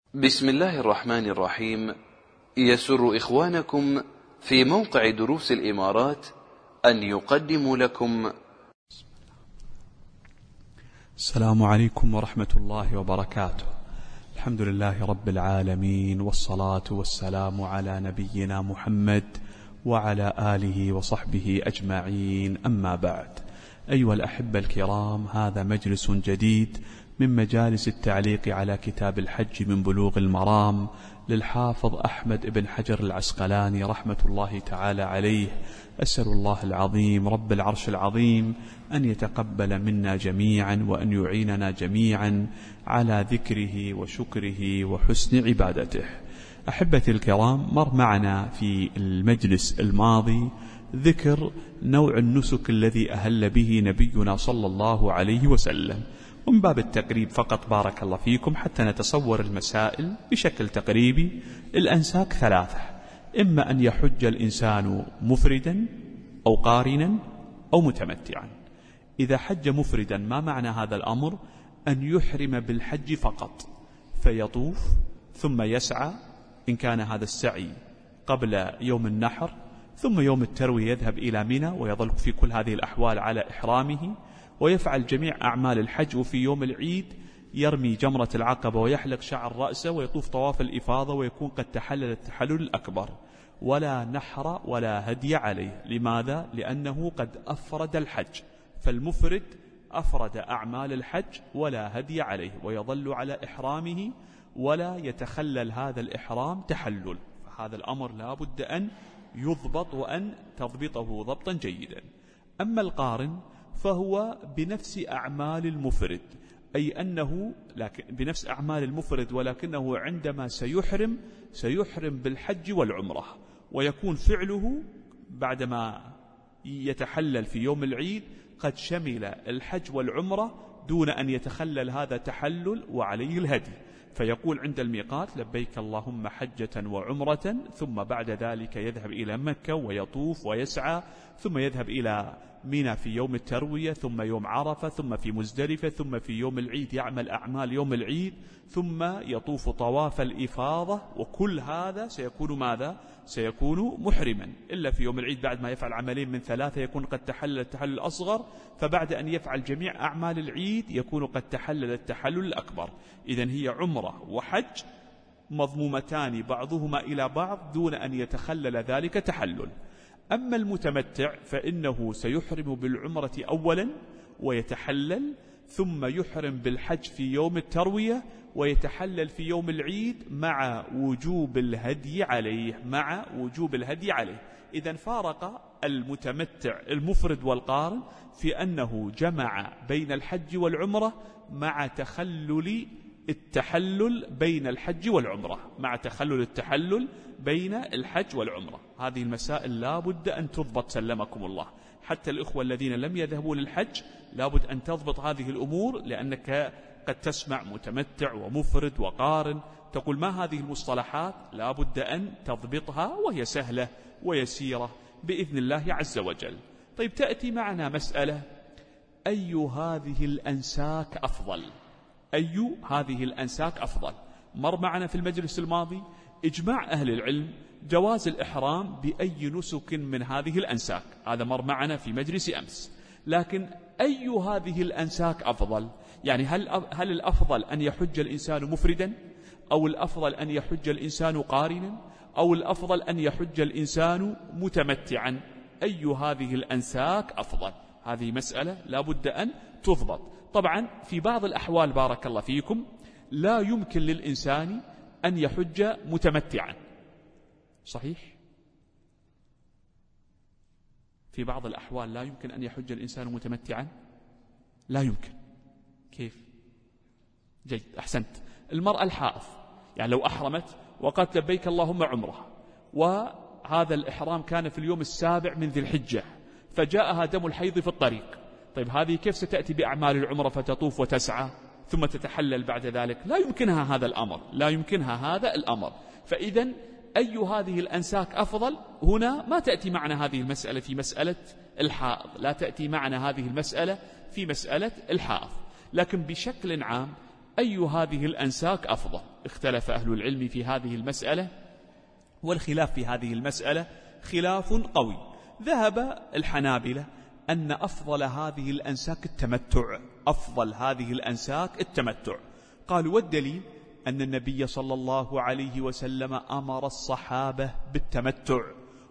بسم الله الرحمن الرحيم. يسر إخوانكم في موقع دروس الإمارات أن يقدموا لكم. السلام عليكم ورحمة الله وبركاته. الحمد لله رب العالمين، والصلاة والسلام على نبينا محمد وعلى آله وصحبه أجمعين، أما بعد. أيها الأحبة الكرام، هذا مجلس جديد من مجالس التعليق على كتاب الحج من بلوغ المرام للحافظ أحمد بن حجر العسقلاني رحمة الله تعالى عليه. أسأل الله العظيم رب العرش العظيم أن يتقبل منا جميعا، وأن يعيننا جميعا على ذكره وشكره وحسن عبادته. أحبتي الكرام، مر معنا في المجلس الماضي ذكر نوع النسك الذي أهل به نبينا صلى الله عليه وسلم، ومن باب التقريب فقط بارك الله فيكم حتى نتصور المسائل بشكل تقريبي. الأنساك ثلاثة: إما أن يحج الإنسان مفردا أو قارنا أو متمتعا. إذا حج مفردا، ما معنى هذا الأمر؟ أن يحرم بالحج فقط، فيطوف ثم يسعى إن كان هذا السعي قبل يوم النحر، ثم يوم التروية يذهب إلى منى ويظل في كل هذه الأحوال على إحرامه، ويفعل جميع أعمال الحج. وفي يوم العيد يرمي جمرة العقبة ويحلق شعر رأسه ويطوف طواف الإفاضة، ويكون قد تحلل التحلل الأكبر، ولا نحر ولا هدي عليه. لماذا؟ لأنه قد أفرد الحج، فالمفرد أفرد أعمال الحج ولا هدي عليه، ويظل على إحرامه ولا يتخلل هذا الإحرام تحلل. فهذا الأمر لا بد أن يضبط، وأن تضبطه ضبطا جيدا. أما القارن فهو بنفس أعمال المفرد، أي أنه بنفس أعمال المفرد، ولكنه عندما سيحرم بالحج والعمرة، ويكون فعله بعدما يتحلل في يوم العيد قد شمل الحج والعمرة دون أن يتخلل هذا تحلل وعليه الهدي، فيقول عند الميقات: لبيك اللهم حجة وعمرة، ثم بعد ذلك يذهب إلى مكة ويطوف ويسعى، ثم يذهب إلى منى في يوم التروية، ثم يوم عرفة، ثم في مزدلفة، ثم في يوم العيد يعمل أعمال يوم العيد، ثم يطوف طواف الإفاضة. وكل هذا سيكون ماذا؟ سيكون محرما، إلا في يوم العيد بعد ما يفعل عملين من ثلاثة يكون قد تحلل التحلل الأصغر، فبعد أن يفعل جميع أعمال العيد يكون قد تحلل التحلل الأكبر. إذن هي عمرة وحج مضمومتان بعضهما إلى بعض دون أن يتخلل ذلك تحلل. أما المتمتع فإنه سيحرم بالعمرة أولا ويتحلل، ثم يحرم بالحج في يوم التروية ويتحلل في يوم العيد مع وجوب الهدي عليه. إذن فارق المتمتع المفرد والقارن في أنه جمع بين الحج والعمرة مع تخلل التحلل بين الحج والعمرة. هذه المسائل لا بد أن تضبط سلمكم الله. حتى الإخوة الذين لم يذهبوا للحج لا بد أن تضبط هذه الأمور، لأنك قد تسمع متمتع ومفرد وقارن تقول ما هذه المصطلحات؟ لا بد أن تضبطها، وهي سهلة ويسيرة بإذن الله عز وجل. طيب، تأتي معنا مسألة: أي هذه الأنساك أفضل؟ مر معنا في المجلس الماضي إجماع أهل العلم جواز الإحرام بأي نسك من هذه الأنساك، هذا مر معنا في مجلس أمس. لكن أي هذه الأنساك أفضل؟ يعني هل الأفضل أن يحج الإنسان مفردا، أو الأفضل أن يحج الإنسان قارنا، أو الأفضل أن يحج الإنسان متمتعا؟ أي هذه الأنساك أفضل؟ هذه مسألة لا بد أن تضبط. طبعا في بعض الأحوال بارك الله فيكم لا يمكن للإنسان أن يحج متمتعا، صحيح؟ في بعض الأحوال لا يمكن أن يحج الإنسان متمتعا، لا يمكن. كيف؟ جيد، أحسنت. المرأة الحائض، يعني لو أحرمت وقالت لبيك اللهم عمره، وهذا الإحرام كان في اليوم 7 من ذي الحجة، فجاءها دم الحيض في الطريق، طيب هذه كيف ستأتي بأعمال العمرة فتطوف وتسعى ثم تتحلل بعد ذلك؟ لا يمكنها هذا الأمر. فإذا أي هذه الأنساك أفضل؟ هنا ما تأتي معنا هذه المسألة في مسألة الحائض، لكن بشكل عام أي هذه الأنساك أفضل؟ اختلف أهل العلم في هذه المسألة، والخلاف في هذه المسألة خلاف قوي. ذهب الحنابلة أن أفضل هذه الأنساك التمتع، أفضل هذه الأنساك التمتع. قالوا والدليل أن النبي صلى الله عليه وسلم أمر الصحابة بالتمتع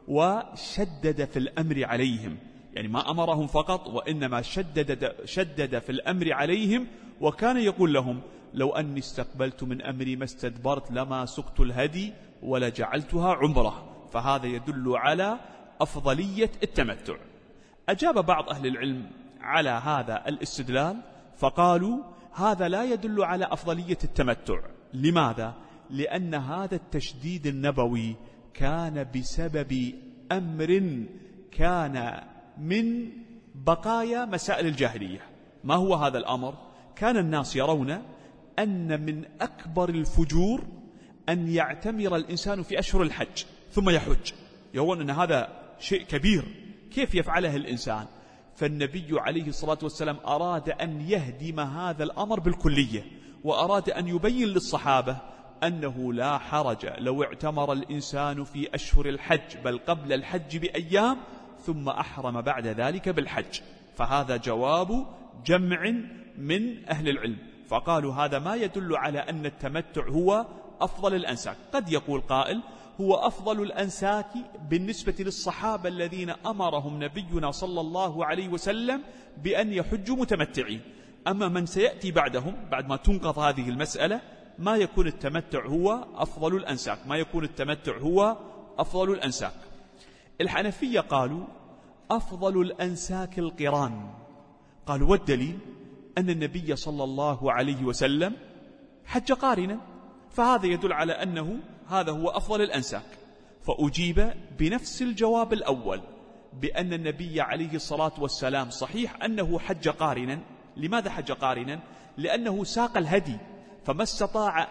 وشدد في الأمر عليهم، يعني ما أمرهم فقط وإنما شدد في الأمر عليهم، وكان يقول لهم لو أني استقبلت من أمري ما استدبرت لما سقت الهدي ولجعلتها عمره. فهذا يدل على أفضلية التمتع. أجاب بعض أهل العلم على هذا الاستدلال فقالوا هذا لا يدل على أفضلية التمتع. لماذا؟ لأن هذا التشديد النبوي كان بسبب أمر كان من بقايا مسائل الجاهلية. ما هو هذا الأمر؟ كان الناس يرون أن من أكبر الفجور أن يعتمر الإنسان في أشهر الحج ثم يحج، يرون أن هذا شيء كبير، كيف يفعله الإنسان؟ فالنبي عليه الصلاة والسلام أراد أن يهدم هذا الأمر بالكلية، وأراد أن يبين للصحابة أنه لا حرج لو اعتمر الإنسان في أشهر الحج بل قبل الحج بأيام ثم أحرم بعد ذلك بالحج. فهذا جواب جمع من أهل العلم، فقالوا هذا ما يدل على أن التمتع هو أفضل الأنساك. قد يقول قائل هو أفضل الأنساك بالنسبة للصحابة الذين أمرهم نبينا صلى الله عليه وسلم بأن يحجوا متمتعين، أما من سيأتي بعدهم بعد ما تنقض هذه المسألة ما يكون التمتع هو أفضل الأنساك، ما يكون التمتع هو أفضل الأنساك. الحنفية قالوا أفضل الأنساك القران. قالوا والدليل أن النبي صلى الله عليه وسلم حج قارنا، فهذا يدل على أنه هذا هو أفضل الأنساك. فأجيب بنفس الجواب الأول بأن النبي عليه الصلاة والسلام صحيح أنه حج قارنا. لماذا حج قارنا؟ لأنه ساق الهدي، فما استطاع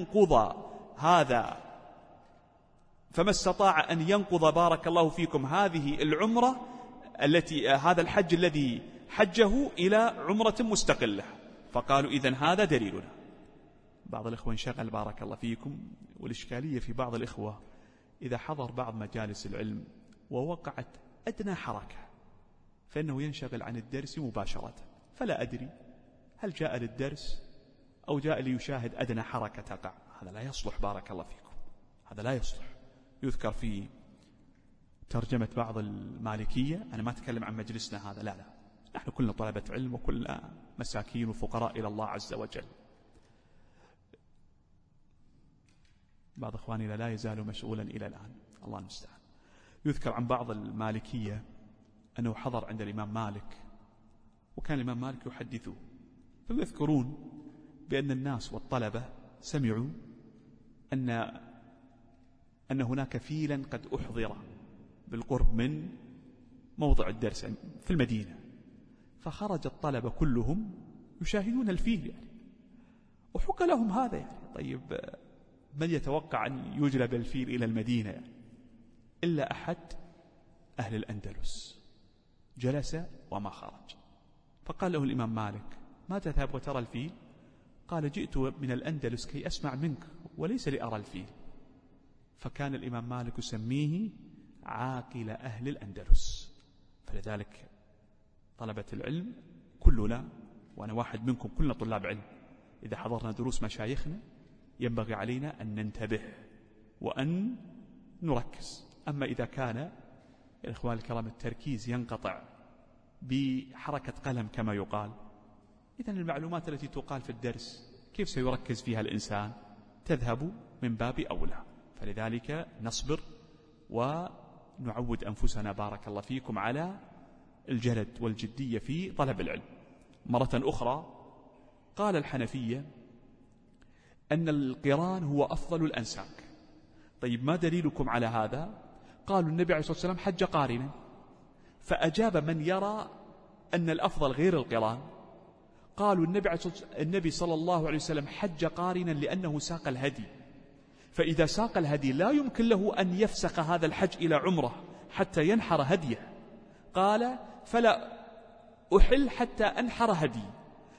أن ينقض بارك الله فيكم هذه العمرة التي هذا الحج الذي حجه إلى عمرة مستقلة. فقالوا إذن هذا دليلنا. بعض الإخوة انشغل بارك الله فيكم، والإشكالية في بعض الإخوة إذا حضر بعض مجالس العلم ووقعت أدنى حركة فإنه ينشغل عن الدرس مباشرة، فلا أدري هل جاء للدرس أو جاء ليشاهد أدنى حركة تقع. هذا لا يصلح بارك الله فيكم، هذا لا يصلح. يذكر في ترجمة بعض المالكية، أنا ما أتكلم عن مجلسنا هذا، لا نحن كلنا طلبة علم وكلنا مساكين وفقراء إلى الله عز وجل. بعض إخواننا لا يزال مسؤولا إلى الآن، الله المستعان. يذكر عن بعض المالكية أنه حضر عند الإمام مالك، وكان الإمام مالك يحدثه، فيذكرون بأن الناس والطلبة سمعوا أن هناك فيلا قد أحضر بالقرب من موضع الدرس في المدينة، فخرج الطلبة كلهم يشاهدون الفيل يعني، وحكى لهم هذا يعني. طيب من يتوقع أن يجلب الفيل إلى المدينة يعني؟ إلا أحد أهل الأندلس جلس وما خرج. فقال له الإمام مالك ما تذهب وترى الفيل؟ قال جئت من الأندلس كي أسمع منك وليس لأرى الفيل. فكان الإمام مالك يسميه عاقل أهل الأندلس. فلذلك طلبة العلم كلنا، وأنا واحد منكم، كلنا طلاب علم، إذا حضرنا دروس مشايخنا ينبغي علينا أن ننتبه وأن نركز. أما إذا كان يا إخوان الكرام التركيز ينقطع بحركة قلم كما يقال، إذن المعلومات التي تقال في الدرس كيف سيركز فيها الإنسان؟ تذهب من باب أولى. فلذلك نصبر ونعود أنفسنا بارك الله فيكم على الجلد والجدية في طلب العلم. مرة أخرى قال الحنفية أن القران هو أفضل الأنساك. طيب ما دليلكم على هذا؟ قالوا النبي عليه الصلاة والسلام حج قارنا. فأجاب من يرى أن الأفضل غير القران، قالوا النبي صلى الله عليه وسلم حج قارنا لأنه ساق الهدي، فإذا ساق الهدي لا يمكن له أن يفسخ هذا الحج إلى عمره حتى ينحر هديه. قال فلا أحل حتى أنحر هدي،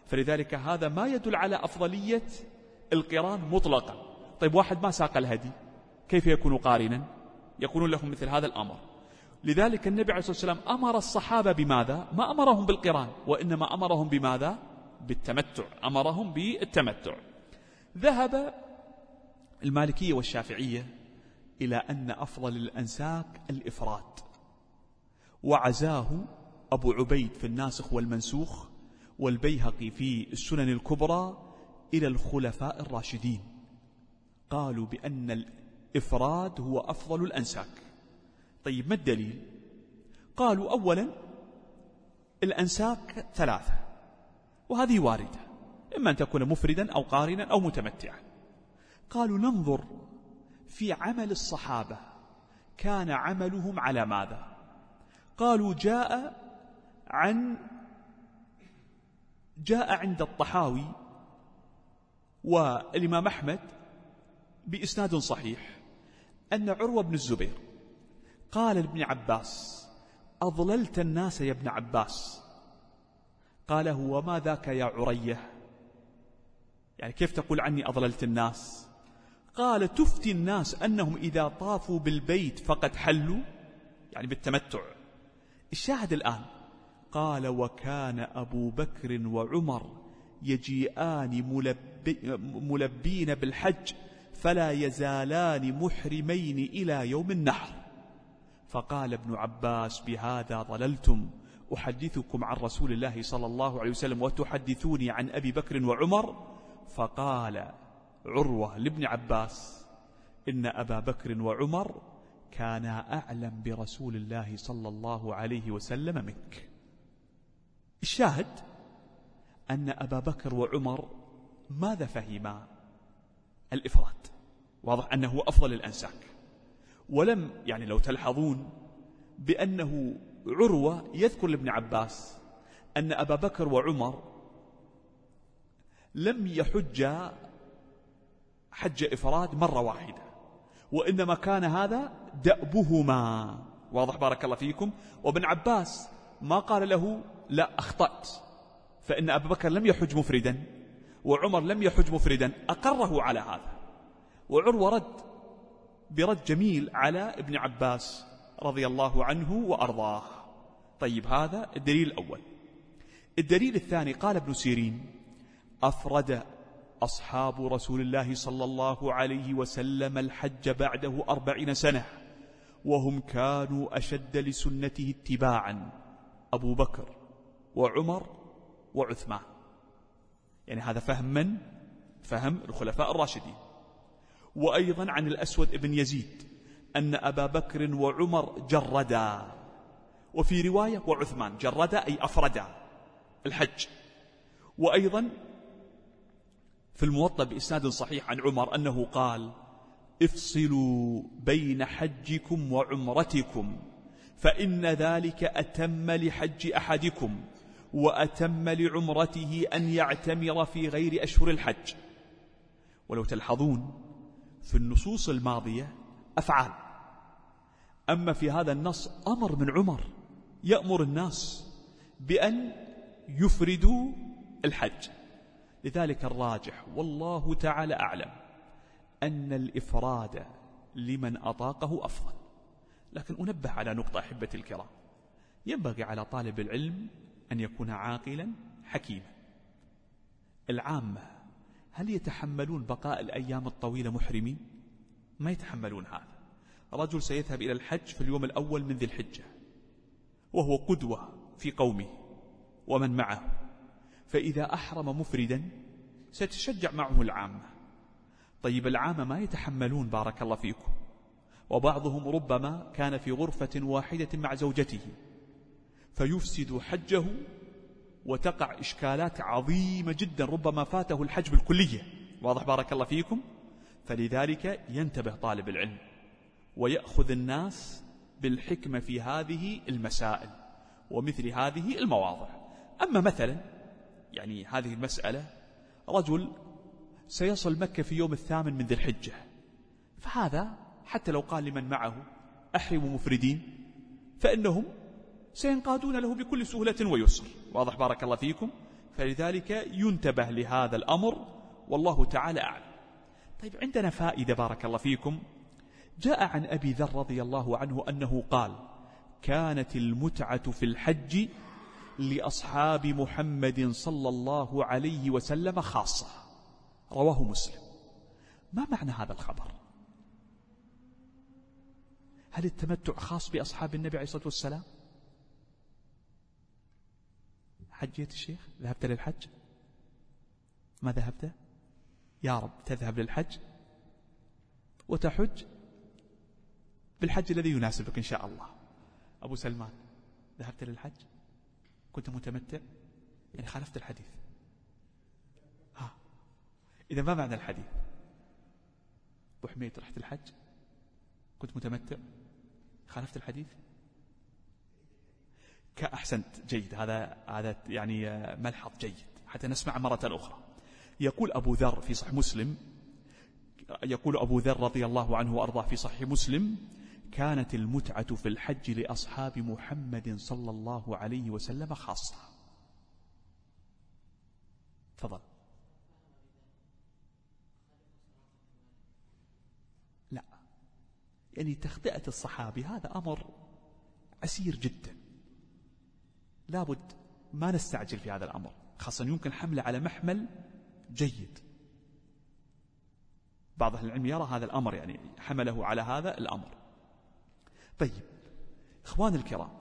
فلذلك هذا ما يدل على أفضلية القران مطلقا. طيب واحد ما ساق الهدي كيف يكون قارنا؟ يكون لهم مثل هذا الأمر. لذلك النبي عليه الصلاة والسلام أمر الصحابة بماذا؟ ما أمرهم بالقران، وإنما أمرهم بماذا؟ بالتمتع، أمرهم بالتمتع. ذهب المالكية والشافعية إلى أن أفضل الأنساك الإفراد، وعزاه أبو عبيد في الناسخ والمنسوخ والبيهقي في السنن الكبرى إلى الخلفاء الراشدين، قالوا بأن الإفراد هو أفضل الأنساك. طيب ما الدليل؟ قالوا أولا الأنساك 3، وهذه واردة، إما أن تكون مفردا أو قارنا أو متمتعا. قالوا ننظر في عمل الصحابة، كان عملهم على ماذا؟ قالوا جاء عند الطحاوي والإمام أحمد بإسناد صحيح أن عروة بن الزبير قال لابن عباس: أضللت الناس يا ابن عباس. قال: هو ما ذاك يا عرية؟ يعني كيف تقول عني أضللت الناس؟ قال: تفتي الناس أنهم إذا طافوا بالبيت فقد حلوا، يعني بالتمتع. الشاهد الآن قال: وكان أبو بكر وعمر يجيئان ملبين بالحج فلا يزالان محرمين إلى يوم النحر. فقال ابن عباس: بهذا ضللتم، أحدثكم عن رسول الله صلى الله عليه وسلم وتحدثوني عن أبي بكر وعمر. فقال عروة لابن عباس: إن أبا بكر وعمر كانا أعلم برسول الله صلى الله عليه وسلم منك. الشاهد أن أبا بكر وعمر ماذا فهما؟ الإفراد، واضح أنه أفضل الأنساك. ولم يعني لو تلحظون بأنه عروة يذكر لابن عباس أن أبا بكر وعمر لم يحج حج إفراد مرة واحدة، وإنما كان هذا دأبهما، واضح بارك الله فيكم. وابن عباس ما قال له: لا أخطأت، فإن أبا بكر لم يحج مفردا وعمر لم يحج مفردا، أقره على هذا. وعروة رد برد جميل على ابن عباس رضي الله عنه وأرضاه. طيب هذا الدليل الأول. الدليل الثاني قال ابن سيرين: أفرد أصحاب رسول الله صلى الله عليه وسلم الحج بعده 40 سنة، وهم كانوا أشد لسنته اتباعا، أبو بكر وعمر وعثمان. يعني هذا فهم من؟ فهم الخلفاء الراشدين. وأيضا عن الأسود ابن يزيد أن أبا بكر وعمر جردا، وفي رواية وعثمان جردا أي أفردا الحج. وأيضا في الموطأ بإسناد صحيح عن عمر أنه قال: افصلوا بين حجكم وعمرتكم، فإن ذلك أتم لحج أحدكم وأتم لعمرته أن يعتمر في غير أشهر الحج. ولو تلحظون في النصوص الماضية أفعال، أما في هذا النص أمر من عمر يأمر الناس بأن يفردوا الحج. لذلك الراجح والله تعالى أعلم أن الإفراد لمن أطاقه أفضل. لكن أنبه على نقطة أحبتي الكرام: ينبغي على طالب العلم أن يكون عاقلا حكيما. العامة هل يتحملون بقاء الأيام الطويلة محرمين؟ ما يتحملون هذا. رجل سيذهب إلى الحج في اليوم الأول من ذي الحجة وهو قدوة في قومه ومن معه، فإذا أحرم مفردا ستشجع معه العامة. طيب العامة ما يتحملون بارك الله فيكم، وبعضهم ربما كان في غرفة واحدة مع زوجته فيفسد حجه وتقع إشكالات عظيمة جدا، ربما فاته الحج بالكلية، واضح بارك الله فيكم. فلذلك ينتبه طالب العلم ويأخذ الناس بالحكمة في هذه المسائل ومثل هذه المواضع. أما مثلا يعني هذه المسألة رجل سيصل مكة في يوم 8 من ذي الحجة، فهذا حتى لو قال لمن معه أحرموا مفردين فإنهم سينقادون له بكل سهولة ويسر، واضح بارك الله فيكم. فلذلك ينتبه لهذا الأمر، والله تعالى أعلم. طيب عندنا فائدة بارك الله فيكم. جاء عن أبي ذر رضي الله عنه أنه قال: كانت المتعة في الحج لأصحاب محمد صلى الله عليه وسلم خاصة. رواه مسلم. ما معنى هذا الخبر؟ هل التمتع خاص بأصحاب النبي عليه الصلاة والسلام؟ حجيت الشيخ؟ ذهبت للحج؟ ما ذهبت؟ يا رب تذهب للحج وتحج بالحج الذي يناسبك إن شاء الله. أبو سلمان، ذهبت للحج؟ كنت متمتع؟ يعني خالفت الحديث. إذا ما معنى الحديث؟ أبو حميد، رحت الحج؟ كنت متمتع؟ خالفت الحديث؟ أحسنت، جيد. هذا يعني ملحظ جيد حتى نسمع مرة أخرى. يقول أبو ذر في صحيح مسلم، يقول أبو ذر رضي الله عنه وأرضاه في صحيح مسلم: كانت المتعة في الحج لأصحاب محمد صلى الله عليه وسلم خاصة. تفضل. لا، يعني تخطئة الصحابي هذا أمر عسير جدا، لابد ما نستعجل في هذا الأمر، خاصة يمكن حمله على محمل جيد. بعض أهل العلم يرى هذا الأمر، يعني حمله على هذا الأمر. طيب إخوان الكرام،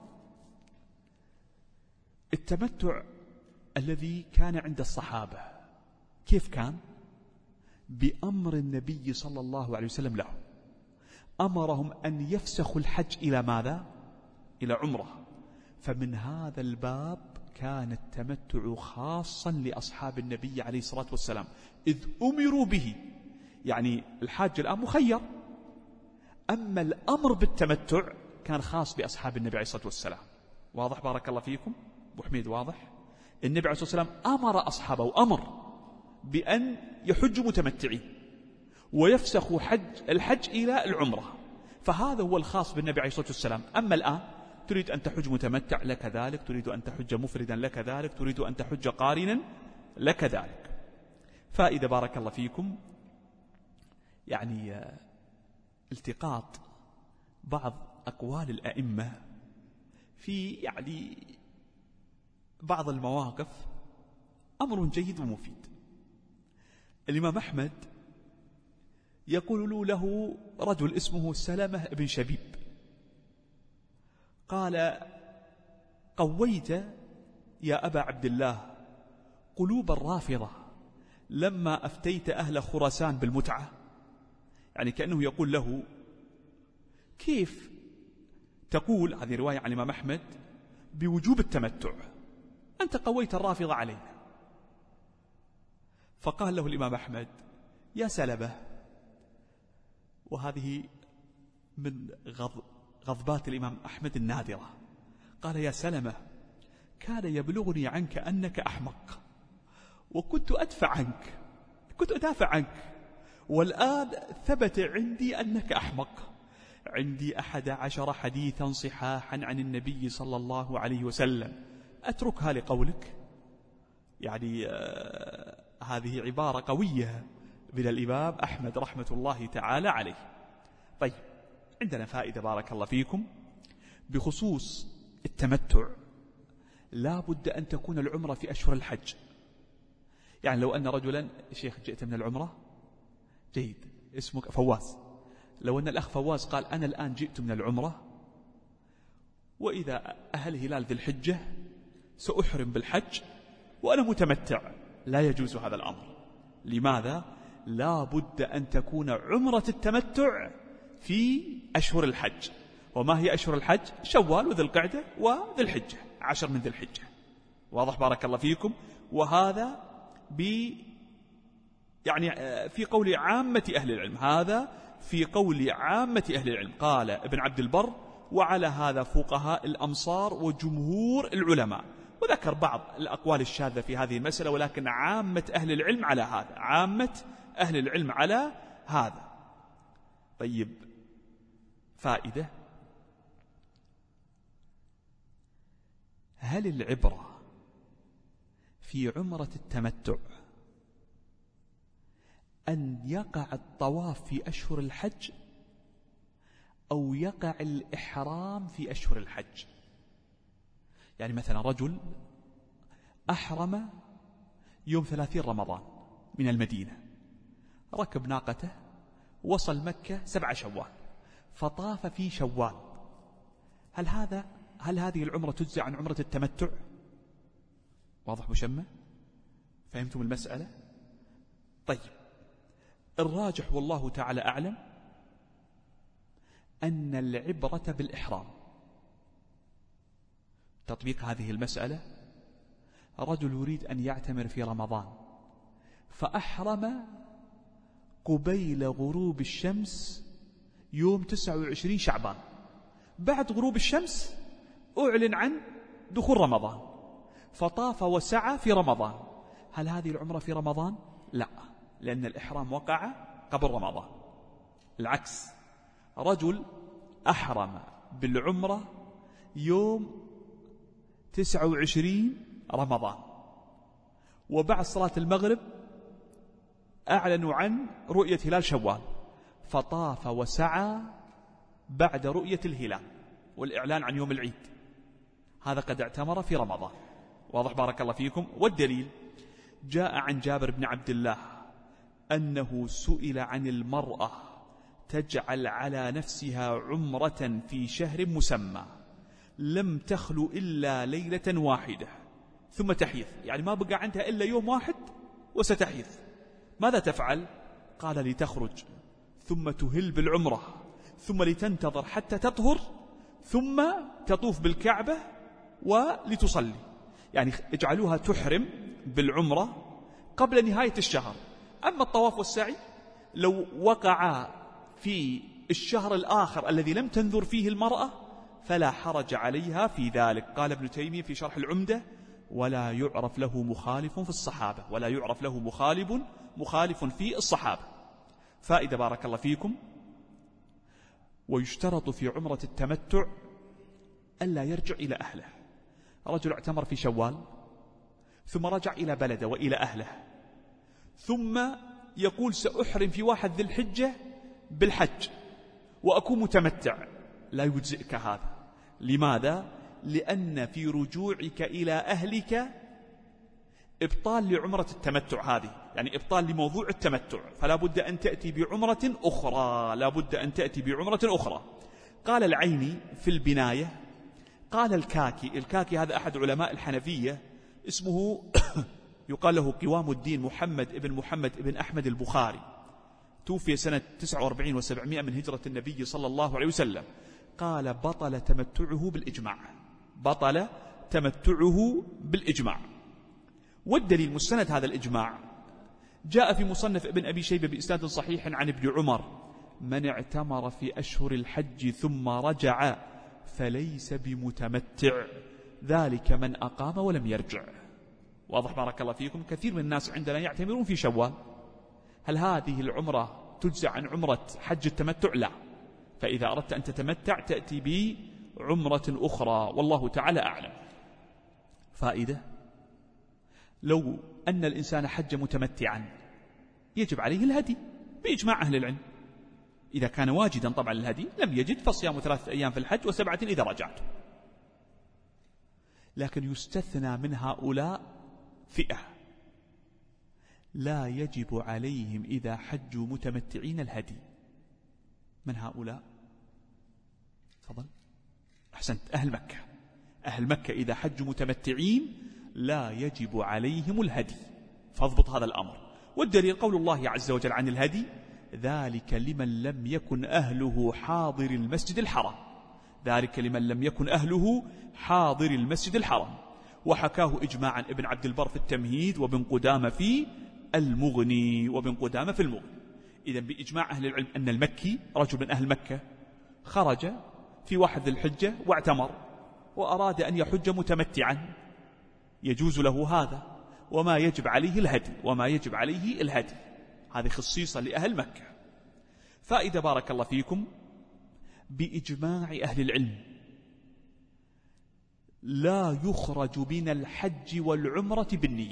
التمتع الذي كان عند الصحابة كيف كان؟ بأمر النبي صلى الله عليه وسلم له، أمرهم أن يفسخوا الحج إلى ماذا؟ إلى عمره. فمن هذا الباب كان التمتع خاصا لأصحاب النبي عليه الصلاة والسلام، إذ أمروا به. يعني الحاج الآن مخير، أما الأمر بالتمتع كان خاص بأصحاب النبي عليه الصلاة والسلام. واضح بارك الله فيكم؟ أبو حميد واضح؟ النبي عليه الصلاة والسلام أمر أصحابه، أمر بأن يحجوا متمتعين ويفسخوا الحج إلى العمرة، فهذا هو الخاص بالنبي عليه الصلاة والسلام. أما الآن تريد أن تحج متمتع لك ذلك، تريد أن تحج مفردا لك ذلك، تريد أن تحج قارنا لك ذلك. فإذا بارك الله فيكم، يعني التقاط بعض أقوال الأئمة في يعني بعض المواقف أمر جيد ومفيد. الإمام أحمد يقول له رجل اسمه سلمة بن شبيب، قال: قويت يا أبا عبد الله قلوب الرافضة لما أفتيت أهل خراسان بالمتعة. يعني كأنه يقول له: كيف تقول، هذه رواية عن الإمام أحمد، بوجوب التمتع؟ أنت قويت الرافضة علينا. فقال له الإمام أحمد: يا سلبة، وهذه من غضبات الإمام أحمد النادرة، قال: يا سلمة، كان يبلغني عنك أنك أحمق، وكنت أدافع عنك، والآن ثبت عندي أنك أحمق. عندي 11 حديثا صحاحا عن النبي صلى الله عليه وسلم، أتركها لقولك؟ يعني هذه عبارة قوية من الإمام أحمد رحمة الله تعالى عليه. طيب عندنا فائدة بارك الله فيكم بخصوص التمتع. لا بد أن تكون العمرة في أشهر الحج. يعني لو أن رجلا، شيخ جئت من العمرة، جيد، اسمك فواز، لو أن الأخ فواز قال: أنا الآن جئت من العمرة، وإذا أهل هلال ذي الحجة سأحرم بالحج وأنا متمتع، لا يجوز هذا الأمر. لماذا؟ لا بد أن تكون عمرة التمتع في أشهر الحج. وما هي أشهر الحج؟ شوال وذي القعدة وذي الحجة، 10 من ذي الحجة. واضح بارك الله فيكم؟ وهذا يعني في قول عامة أهل العلم، هذا في قول عامة أهل العلم. قال ابن عبد البر: وعلى هذا فقهاء الأمصار وجمهور العلماء. وذكر بعض الأقوال الشاذة في هذه المسألة، ولكن عامة أهل العلم على هذا، عامة أهل العلم على هذا. طيب فائدة: هل العبرة في عمرة التمتع أن يقع الطواف في أشهر الحج أو يقع الإحرام في أشهر الحج. يعني مثلا رجل أحرم يوم 30 رمضان من المدينة، ركب ناقته، وصل مكة 7 شوال، فطاف في شوال. هل هذه العمرة تجزى عن عمرة التمتع؟ واضح مشمة؟ فهمتم المسألة؟ طيب، الراجح والله تعالى أعلم أن العبرة بالإحرام. تطبيق هذه المسألة: رجل يريد أن يعتمر في رمضان فأحرم قبيل غروب الشمس يوم 29 شعبان، بعد غروب الشمس أعلن عن دخول رمضان، فطاف وسعى في رمضان. هل هذه العمرة في رمضان؟ لا، لأن الإحرام وقع قبل رمضان. العكس، رجل أحرم بالعمرة يوم 29 رمضان، وبعد صلاة المغرب أعلنوا عن رؤية هلال شوال، فطاف وسعى بعد رؤية الهلال والإعلان عن يوم العيد، هذا قد اعتمر في رمضان. واضح بارك الله فيكم؟ والدليل جاء عن جابر بن عبد الله أنه سئل عن المرأة تجعل على نفسها عمرة في شهر مسمى لم تخلو إلا ليلة واحدة ثم تحيث، يعني ما بقى عندها إلا يوم واحد وستحيث، ماذا تفعل؟ قال: لتخرج ثم تهل بالعمرة ثم لتنتظر حتى تطهر ثم تطوف بالكعبة ولتصلي. يعني اجعلوها تحرم بالعمرة قبل نهاية الشهر. أما الطواف والسعي لو وقع في الشهر الآخر الذي لم تنذر فيه المرأة فلا حرج عليها في ذلك. قال ابن تيمية في شرح العمدة: ولا يعرف له مخالف في الصحابة، ولا يعرف له مخالف في الصحابة. فائدة بارك الله فيكم: ويشترط في عمرة التمتع ألا يرجع إلى أهله. رجل اعتمر في شوال ثم رجع إلى بلده وإلى أهله، ثم يقول: سأحرم في 1 ذي الحجة بالحج وأكون متمتع. لا يجزئك هذا. لماذا؟ لأن في رجوعك إلى أهلك إبطال لعمرة التمتع هذه، يعني إبطال لموضوع التمتع، فلا بد أن تأتي بعمرة أخرى، لا بد أن تأتي بعمرة أخرى. قال العيني في البناية، قال الكاكي هذا أحد علماء الحنفية، اسمه يقال له قوام الدين محمد ابن أحمد البخاري، توفي سنة 49 و700 من هجرة النبي صلى الله عليه وسلم. قال: بطل تمتعه بالإجماع، بطل تمتعه بالإجماع. والدليل مستند هذا الإجماع جاء في مصنف ابن أبي شيبة بإسناد صحيح عن ابن عمر: من اعتمر في أشهر الحج ثم رجع فليس بمتمتع، ذلك من أقام ولم يرجع. واضح بارك الله فيكم؟ كثير من الناس عندنا يعتمرون في شوال. هل هذه العمرة تجزى عن عمرة حج التمتع؟ لا. فإذا أردت أن تتمتع تأتي بعمرة أخرى، والله تعالى أعلم. فائدة: لو أن الإنسان حج متمتعا يجب عليه الهدي بإجماع أهل العلم. إذا كان واجدا طبعا الهدي، لم يجد فصيام 3 أيام في الحج و7 إذا رجعت. لكن يستثنى من هؤلاء فئة لا يجب عليهم إذا حجوا متمتعين الهدي. من هؤلاء؟ تفضل. أحسنت. أهل مكة إذا حجوا متمتعين لا يجب عليهم الهدي، فاضبط هذا الأمر. والدليل قول الله عز وجل عن الهدي: ذلك لمن لم يكن أهله حاضر المسجد الحرام، ذلك لمن لم يكن أهله حاضر المسجد الحرام. وحكاه إجماعا ابن عبد البر في التمهيد، وابن قدامة في المغني، إذن بإجماع أهل العلم أن المكي رجل من أهل مكة خرج في 1 ذي الحجة واعتمر وأراد أن يحج متمتعا، يجوز له هذا، وما يجب عليه الهدي، هذه خصيصة لأهل مكة. فائدة بارك الله فيكم: بإجماع أهل العلم لا يخرج من الحج والعمرة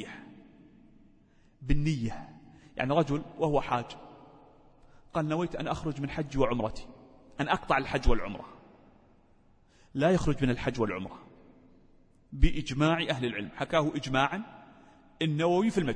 بالنية. يعني رجل وهو حاج قال نويت أن أخرج من حج وعمرتي، أن أقطع الحج والعمرة، لا يخرج من الحج والعمرة بإجماع أهل العلم. حكاه إجماعا النووي في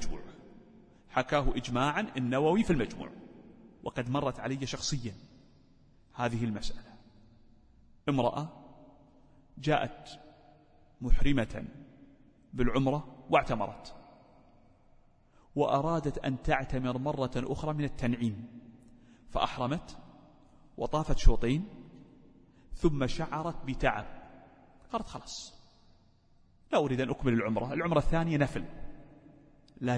المجموع، وقد مرت علي شخصيا هذه المسألة. امرأة جاءت محرمة بالعمرة واعتمرت، وأرادت أن تعتمر مرة أخرى من التنعيم، فأحرمت وطافت شوطين ثم شعرت بتعب، قالت خلاص لا أريد أن أكمل العمرة الثانية نفل. لا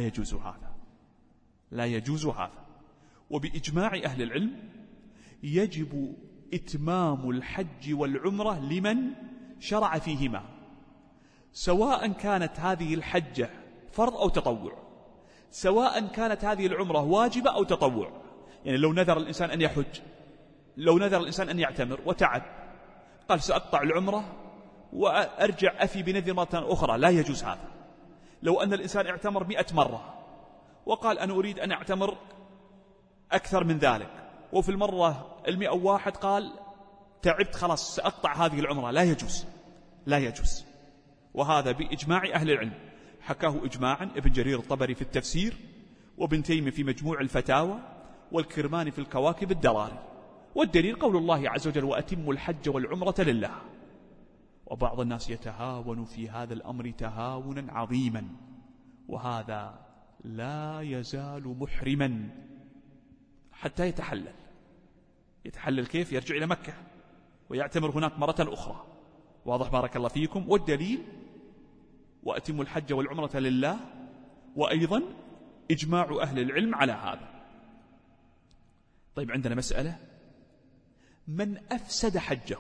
يجوز هذا. وبإجماع أهل العلم يجب إتمام الحج والعمرة لمن شرع فيهما، سواء كانت هذه الحجة فرض أو تطوع، سواء كانت هذه العمرة واجبة أو تطوع. يعني لو نذر الإنسان أن يحج، لو نذر الإنسان أن يعتمر وتعب، قال سأقطع العمرة وأرجع أفي بنذر مرة أخرى، لا يجوز هذا. لو أن الإنسان اعتمر 100 مرة وقال أنا أريد أن أعتمر أكثر من ذلك، وفي المرة 101 قال تعبت خلاص سأقطع هذه العمرة، لا يجوز. وهذا بإجماع أهل العلم، حكاه إجماعا ابن جرير الطبري في التفسير، وابن تيمية في مجموع الفتاوى، والكرماني في الكواكب الدراري. والدليل قول الله عز وجل وأتموا الحج والعمرة لله. وبعض الناس يتهاون في هذا الأمر تهاونا عظيما، وهذا لا يزال محرما حتى يتحلل كيف؟ يرجع إلى مكة ويعتمر هناك مرة أخرى. واضح بارك الله فيكم. والدليل وأتموا الحج والعمرة لله، وأيضا إجماع أهل العلم على هذا. طيب عندنا مسألة، من أفسد حجه؟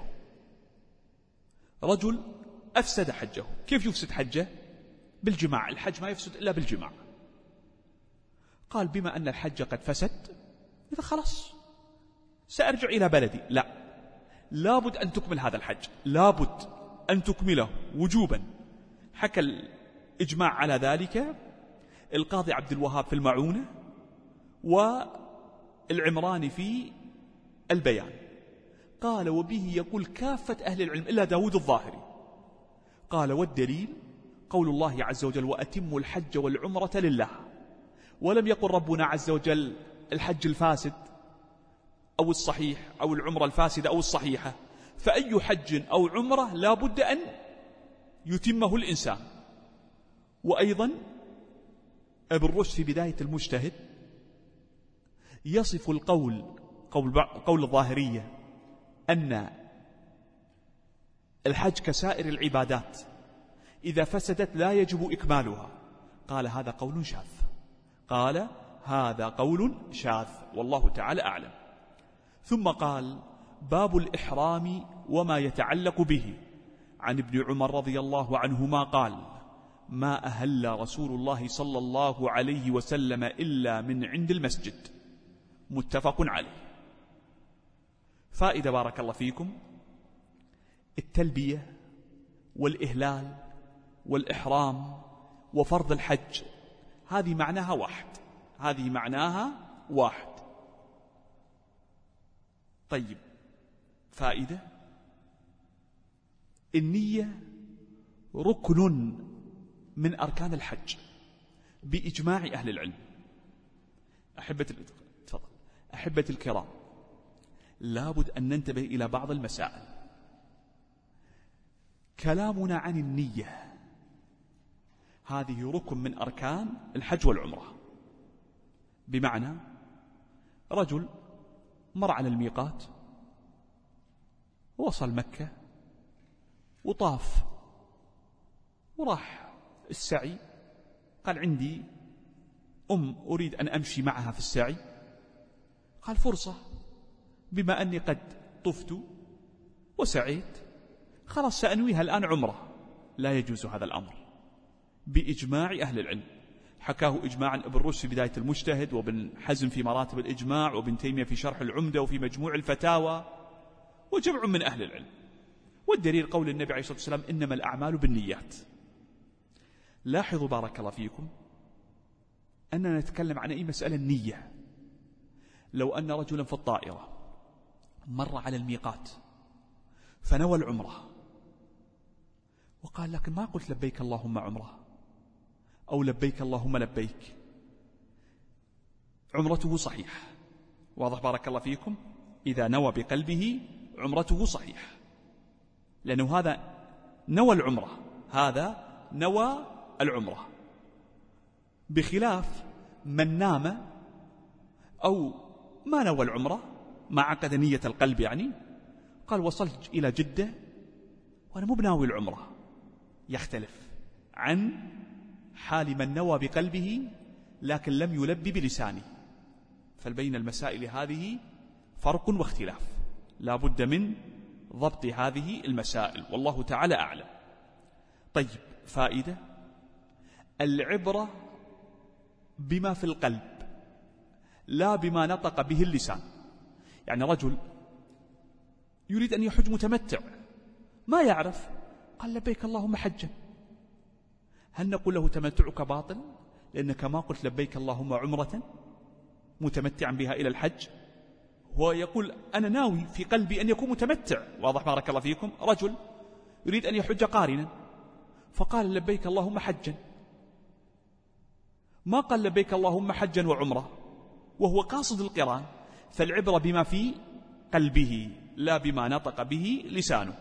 رجل أفسد حجه، كيف يفسد حجه؟ بالجماع. الحج ما يفسد إلا بالجماع. قال بما أن الحج قد فسد إذا خلاص سأرجع إلى بلدي. لا، لابد أن تكمل هذا الحج، لابد أن تكمله وجوبا. حكى الإجماع على ذلك القاضي عبد الوهاب في المعونة، والعمراني في البيان. قال وبه يقول كافة أهل العلم إلا داود الظاهري. قال والدليل قول الله عز وجل وأتموا الحج والعمرة لله، ولم يقل ربنا عز وجل الحج الفاسد أو الصحيح أو العمرة الفاسدة أو الصحيحة. فأي حج أو عمرة لا بد أن يتمه الإنسان. وأيضا ابن رشد في بداية المجتهد يصف قول الظاهرية أن الحج كسائر العبادات إذا فسدت لا يجب إكمالها. قال هذا قول شاذ والله تعالى أعلم. ثم قال باب الإحرام وما يتعلق به. عن ابن عمر رضي الله عنهما قال ما أهل رسول الله صلى الله عليه وسلم إلا من عند المسجد. متفق عليه. فائدة بارك الله فيكم، التلبية والإهلال والإحرام وفرض الحج هذه معناها واحد. طيب فائدة، النية ركن من أركان الحج بإجماع أهل العلم. أحبة الكرام، لابد أن ننتبه إلى بعض المسائل. كلامنا عن النية هذه ركن من أركان الحج والعمرة، بمعنى رجل مر على الميقات ووصل مكة وطاف وراح السعي، قال عندي أريد أن أمشي معها في السعي، قال فرصة بما أني قد طفت وسعيت خلاص سأنويها الآن عمرة. لا يجوز هذا الأمر بإجماع أهل العلم. حكاه إجماعا ابن رشد في بداية المجتهد، وابن حزم في مراتب الإجماع، وابن تيمية في شرح العمدة، وفي مجموع الفتاوى، وجمع من أهل العلم. والدليل قول النبي عليه الصلاة والسلام إنما الأعمال بالنيات. لاحظوا بارك الله فيكم أننا نتكلم عن أي مسألة النية. لو أن رجلا في الطائرة مر على الميقات فنوى العمرة وقال لكن ما قلت لبيك اللهم عمرة أو لبيك اللهم لبيك، عمرته صحيحة. واضح بارك الله فيكم؟ إذا نوى بقلبه عمرته صحيحة، لأنه هذا نوى العمرة، هذا نوى العمرة، بخلاف من نام أو ما نوى العمرة ما عقد نية القلب، يعني قال وصلت إلى جدة وأنا مو بناوي العمرة، يختلف عن حال من نوى بقلبه لكن لم يلبي بلسانه. فبين المسائل هذه فرق واختلاف، لا بد من ضبط هذه المسائل، والله تعالى أعلم. طيب، فائدة: العبرة بما في القلب لا بما نطق به اللسان. يعني رجل يريد أن يحج متمتع ما يعرف، قال لبيك اللهم حجا، هل نقول له تمتعك باطل لأنك ما قلت لبيك اللهم عمرة متمتعا بها إلى الحج؟ هو يقول أنا ناوي في قلبي أن يكون متمتع. واضح بارك الله فيكم؟ رجل يريد أن يحج قارنا فقال لبيك اللهم حجا، ما قال لبيك اللهم حجا وعمرة وهو قاصد القران. فالعبرة بما في قلبه لا بما نطق به لسانه.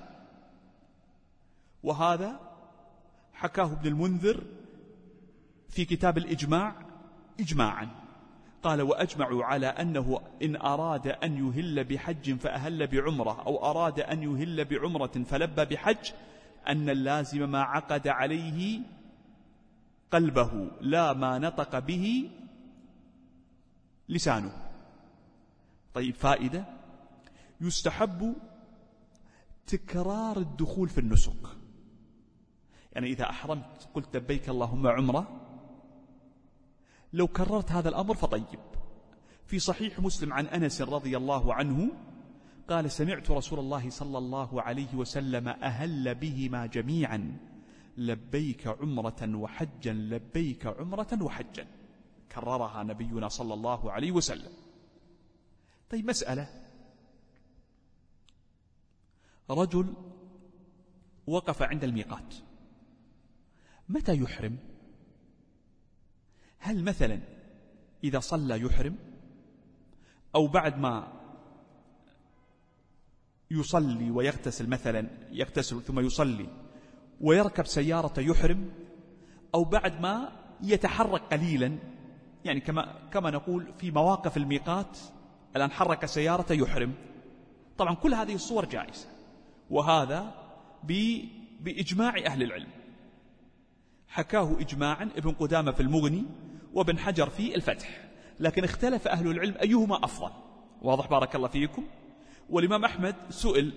وهذا حكاه ابن المنذر في كتاب الإجماع إجماعا، قال وأجمعوا على أنه إن أراد أن يهل بحج فأهل بعمرة أو أراد أن يهل بعمرة فلبى بحج أن اللازم ما عقد عليه قلبه لا ما نطق به لسانه. طيب، فائدة: يستحب تكرار الدخول في النسك. يعني إذا أحرمت قلت لبيك اللهم عمرة، لو كررت هذا الأمر فطيب. في صحيح مسلم عن أنس رضي الله عنه قال سمعت رسول الله صلى الله عليه وسلم أهل بهما جميعا لبيك عمرة وحجا لبيك عمرة وحجا، كررها نبينا صلى الله عليه وسلم. طيب، مسألة: رجل وقف عند الميقات، متى يحرم؟ هل مثلا إذا صلى يحرم، أو بعد ما يصلي ويغتسل، مثلا يغتسل ثم يصلي ويركب سيارة يحرم، أو بعد ما يتحرك قليلا، يعني كما نقول في مواقف الميقات الآن حرك سيارة يحرم؟ طبعا كل هذه الصور جائزة، وهذا بإجماع أهل العلم، حكاه إجماعا ابن قدامة في المغني وابن حجر في الفتح، لكن اختلف أهل العلم أيهما أفضل. واضح بارك الله فيكم؟ والإمام أحمد سئل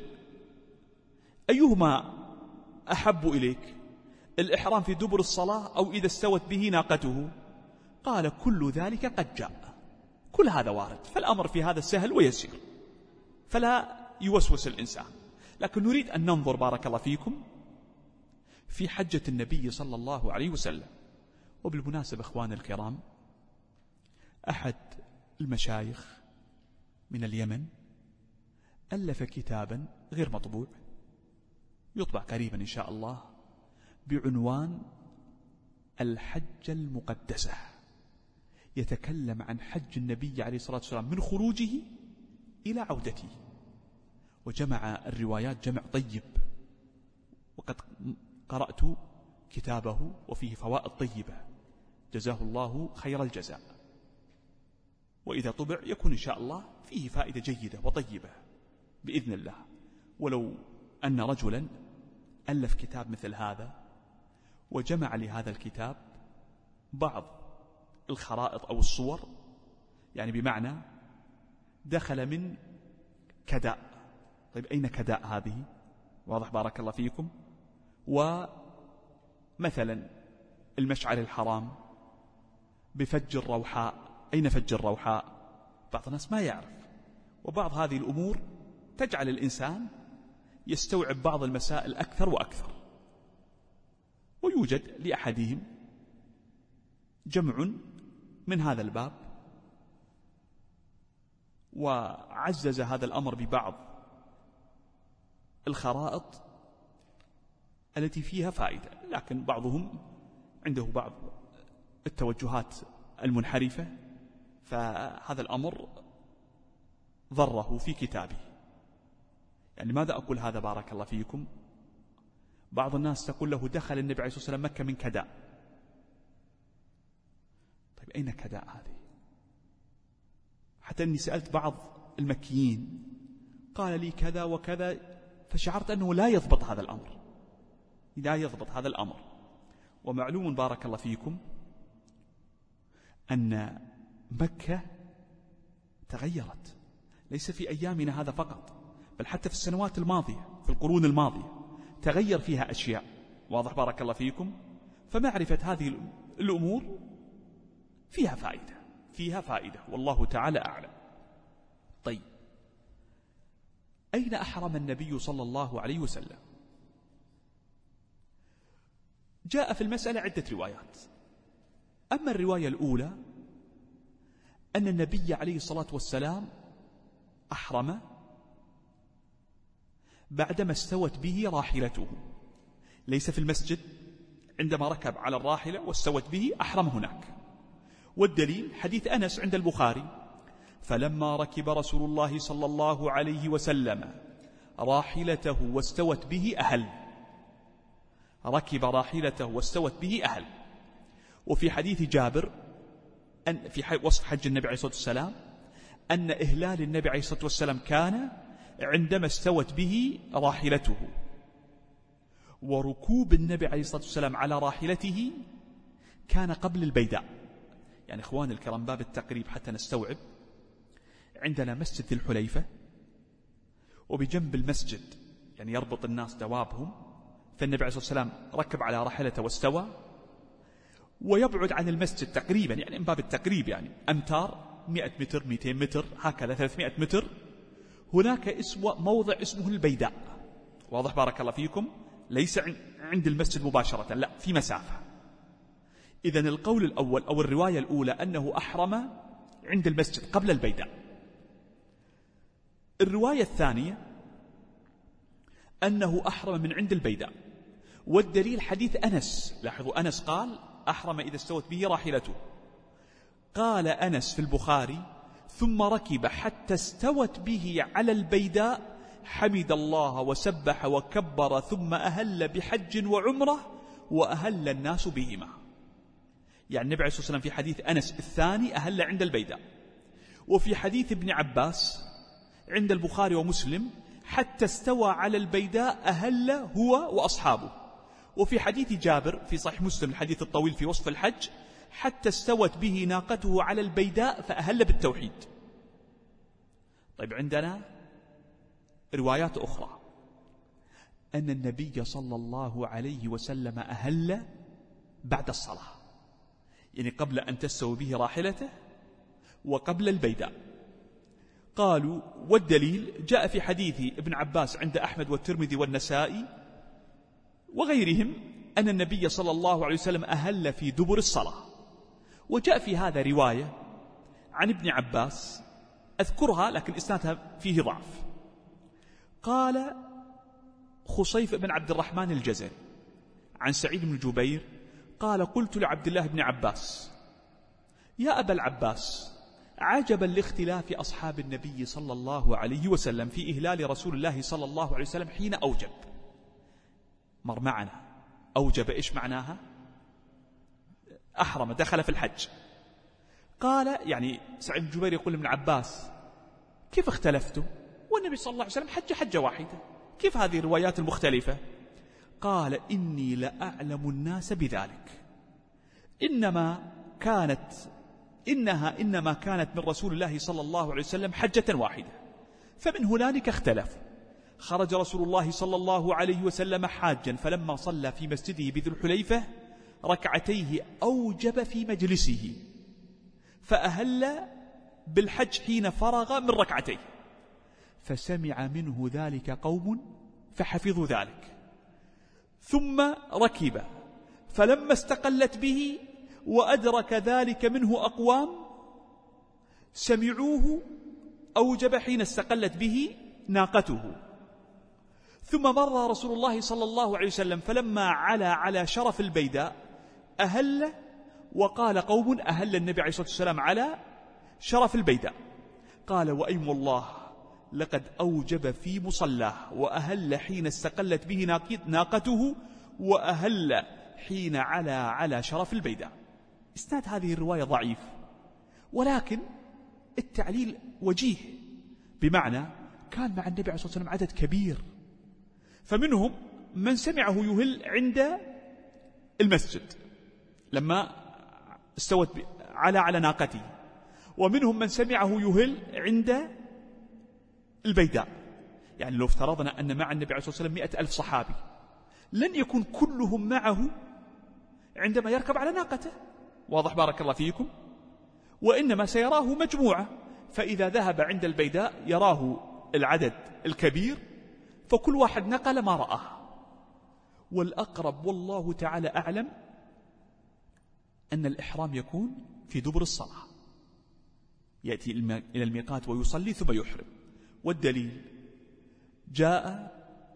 أيهما أحب إليك، الإحرام في دبر الصلاة أو إذا استوت به ناقته؟ قال كل ذلك قد جاء، كل هذا وارد، فالأمر في هذا سهل ويسير، فلا يوسوس الإنسان. لكن نريد أن ننظر بارك الله فيكم في حجة النبي صلى الله عليه وسلم. وبالمناسبة أخوان الكرام، أحد المشايخ من اليمن ألف كتابا غير مطبوع، يطبع قريبا إن شاء الله، بعنوان الحجة المقدسة، يتكلم عن حج النبي عليه الصلاة والسلام من خروجه إلى عودته، وجمع الروايات جمع طيب، وقد قرأت كتابه وفيه فوائد طيبة، جزاه الله خير الجزاء. وإذا طبع يكون إن شاء الله فيه فائدة جيدة وطيبة بإذن الله. ولو أن رجلا ألف كتاب مثل هذا وجمع لهذا الكتاب بعض الخرائط أو الصور، يعني بمعنى دخل من كداء. طيب، أين كداء هذه؟ واضح بارك الله فيكم؟ ومثلا المشعر الحرام بفج الروحاء، أين فج الروحاء؟ بعض الناس ما يعرف، وبعض هذه الأمور تجعل الإنسان يستوعب بعض المسائل أكثر وأكثر. ويوجد لأحدهم جمع من هذا الباب، وعزز هذا الأمر ببعض الخرائط التي فيها فائدة، لكن بعضهم عنده بعض التوجهات المنحرفة، فهذا الأمر ضره في كتابه. يعني ماذا أقول هذا بارك الله فيكم؟ بعض الناس تقول له دخل النبي عليه الصلاة والسلام مكة من كداء. طيب أين كداء هذه؟ حتى أني سألت بعض المكيين قال لي كذا وكذا، فشعرت أنه لا يضبط هذا الأمر، لا يضبط هذا الأمر. ومعلوم بارك الله فيكم أن مكة تغيرت، ليس في أيامنا هذا فقط، بل حتى في السنوات الماضية، في القرون الماضية تغير فيها أشياء. واضح بارك الله فيكم؟ فمعرفة هذه الأمور فيها فائدة، فيها فائدة، والله تعالى أعلم. طيب، أين أحرم النبي صلى الله عليه وسلم؟ جاء في المسألة عدة روايات. أما الرواية الأولى أن النبي عليه الصلاة والسلام أحرم بعدما استوت به راحلته، ليس في المسجد، عندما ركب على الراحلة واستوت به أحرم هناك. والدليل حديث أنس عند البخاري: فلما ركب رسول الله صلى الله عليه وسلم راحلته واستوت به أهل. ركب راحلته واستوت به أهل. وفي حديث جابر أن في وصف حج النبي عليه الصلاة والسلام أن إهلال النبي عليه الصلاة والسلام كان عندما استوت به راحلته، وركوب النبي عليه الصلاة والسلام على راحلته كان قبل البيداء. يعني إخوان الكرام، باب التقريب حتى نستوعب، عندنا مسجد ذي الحليفة، وبجنب المسجد يعني يربط الناس دوابهم، فالنبي عليه الصلاة والسلام ركب على راحلته واستوى، ويبعد عن المسجد تقريبا، يعني من باب التقريب يعني أمتار، 100 متر 200 متر هكذا 300 متر، هناك موضع اسمه البيداء. واضح بارك الله فيكم؟ ليس عند المسجد مباشرة، لا، في مسافة. إذن القول الأول أو الرواية الأولى أنه أحرم عند المسجد قبل البيداء. الرواية الثانية أنه أحرم من عند البيداء، والدليل حديث أنس. لاحظوا، أنس قال أحرم إذا استوت به راحلته. قال أنس في البخاري: ثم ركب حتى استوت به على البيداء، حمد الله وسبح وكبر، ثم أهل بحج وعمرة، وأهل الناس بهما. يعني النبي عليه الصلاة والسلام في حديث أنس الثاني أهل عند البيداء، وفي حديث ابن عباس عند البخاري ومسلم حتى استوى على البيداء أهل هو وأصحابه. وفي حديث جابر في صحيح مسلم الحديث الطويل في وصف الحج حتى استوت به ناقته على البيداء فأهل بالتوحيد. طيب، عندنا روايات أخرى أن النبي صلى الله عليه وسلم أهل بعد الصلاة، يعني قبل أن تستوي به راحلته وقبل البيداء. قالوا والدليل جاء في حديث ابن عباس عند أحمد والترمذي والنسائي وغيرهم أن النبي صلى الله عليه وسلم أهل في دبر الصلاة. وجاء في هذا رواية عن ابن عباس أذكرها لكن إسنادها فيه ضعف. قال خصيف بن عبد الرحمن الجزري عن سعيد بن جبير قال: قلت لعبد الله بن عباس: يا أبا العباس، عجبا لاختلاف أصحاب النبي صلى الله عليه وسلم في إهلال رسول الله صلى الله عليه وسلم حين أوجب. مر معنا أوجب إيش معناها؟ أحرم، دخل في الحج. قال يعني سعيد بن جبير يقول لابن عباس: كيف اختلفتوا والنبي صلى الله عليه وسلم حج حجة واحدة، كيف هذه الروايات المختلفة؟ قال: إني لأعلم الناس بذلك، إنما كانت من رسول الله صلى الله عليه وسلم حجة واحدة، فمن هنالك اختلفوا. خرج رسول الله صلى الله عليه وسلم حاجا، فلما صلى في مسجده بذي الحليفة ركعتيه أوجب في مجلسه، فأهل بالحج حين فرغ من ركعتيه، فسمع منه ذلك قوم فحفظوا ذلك. ثم ركب، فلما استقلت به وأدرك ذلك منه أقوام سمعوه أوجب حين استقلت به ناقته. ثم مر رسول الله صلى الله عليه وسلم فلما علا على شرف البيداء أهل، وقال قوم أهل النبي عليه الصلاة والسلام على شرف البيداء، قال وأيم الله لقد أوجب في مصلاه، وأهل حين استقلت به ناقته، وأهل حين علا على شرف البيداء. إسناد هذه الرواية ضعيف، ولكن التعليل وجيه، بمعنى كان مع النبي عليه الصلاة والسلام عدد كبير، فمنهم من سمعه يهل عند المسجد لما استوت على ناقته، ومنهم من سمعه يهل عند البيداء. يعني لو افترضنا أن مع النبي عليه الصلاة والسلام 100,000 صحابي، لن يكون كلهم معه عندما يركب على ناقته، واضح بارك الله فيكم، وإنما سيراه مجموعة، فإذا ذهب عند البيداء يراه العدد الكبير، فكل واحد نقل ما رآه. والأقرب والله تعالى أعلم أن الإحرام يكون في دبر الصلاة، يأتي إلى الميقات ويصلي ثم يحرم. والدليل جاء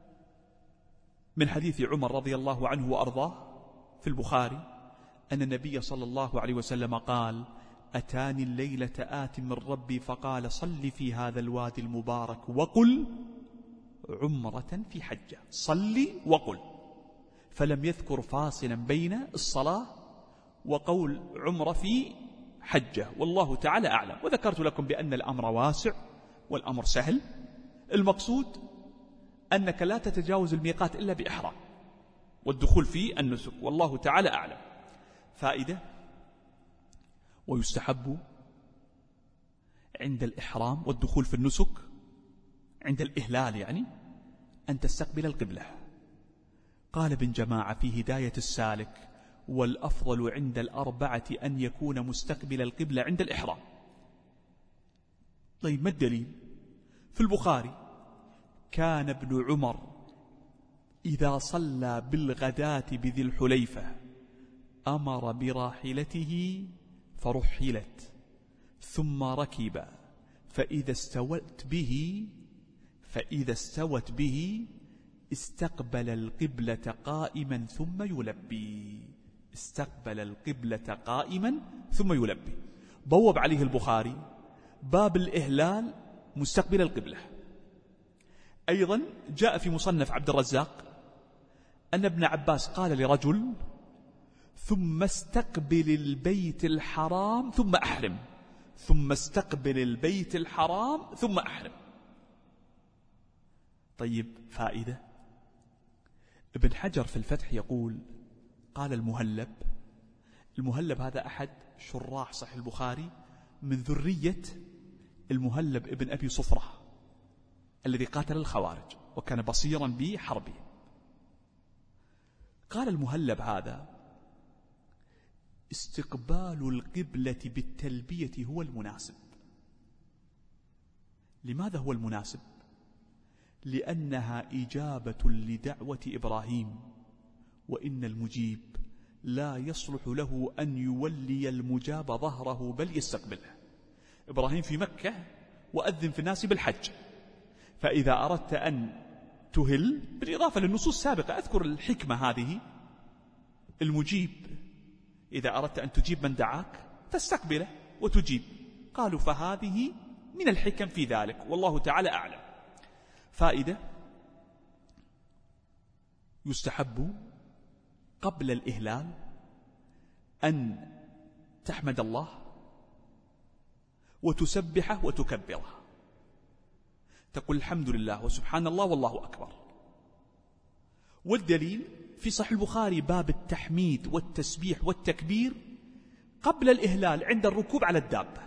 من حديث عمر رضي الله عنه وأرضاه في البخاري أن النبي صلى الله عليه وسلم قال أتاني الليلة آت من ربي فقال صل في هذا الوادي المبارك وقل عمرة في حجة، صلي وقل، فلم يذكر فاصلا بين الصلاة وقول عمرة في حجة، والله تعالى أعلم. وذكرت لكم بأن الأمر واسع والأمر سهل، المقصود أنك لا تتجاوز الميقات إلا بإحرام والدخول في النسك، والله تعالى أعلم. فائدة: ويستحب عند الإحرام والدخول في النسك عند الإهلال يعني أن تستقبل القبلة. قال ابن جماعة في هداية السالك: والأفضل عند الأربعة أن يكون مستقبل القبلة عند الإحرام. طيب ما الدليل؟ في البخاري كان ابن عمر إذا صلى بالغداة بذي الحليفة أمر براحلته فرحلت ثم ركب، فإذا استوت به استقبل القبلة قائما ثم يلبي. استقبل القبلة قائما ثم يلبي. بوب عليه البخاري باب الإهلال مستقبل القبلة. أيضا جاء في مصنف عبد الرزاق أن ابن عباس قال لرجل: ثم استقبل البيت الحرام ثم أحرم، ثم استقبل البيت الحرام ثم أحرم. طيب فائدة: ابن حجر في الفتح يقول قال المهلب هذا أحد شراح صحيح البخاري من ذرية المهلب ابن أبي صفرة الذي قاتل الخوارج وكان بصيرا بحربه. قال المهلب هذا: استقبال القبلة بالتلبية هو المناسب. لماذا هو المناسب؟ لأنها إجابة لدعوة إبراهيم، وإن المجيب لا يصلح له أن يولي المجاب ظهره بل يستقبله. إبراهيم في مكة وأذن في الناس بالحج، فإذا أردت أن تهل، بالإضافة للنصوص السابقة أذكر الحكمة هذه، المجيب إذا أردت أن تجيب من دعاك تستقبله وتجيب. قالوا فهذه من الحكم في ذلك، والله تعالى أعلم. فائدة: يستحب قبل الإهلال أن تحمد الله وتسبحه وتكبره، تقول الحمد لله وسبحان الله والله أكبر. والدليل في صحيح البخاري باب التحميد والتسبيح والتكبير قبل الإهلال عند الركوب على الدابة: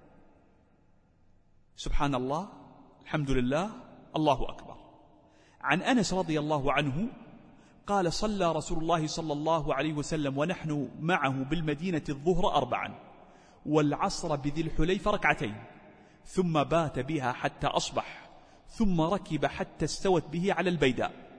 سبحان الله، الحمد لله، الله أكبر. عن أنس رضي الله عنه قال: صلى رسول الله صلى الله عليه وسلم ونحن معه بالمدينة الظهر 4 والعصر بذي الحليفة 2، ثم بات بها حتى أصبح، ثم ركب حتى استوت به على البيداء،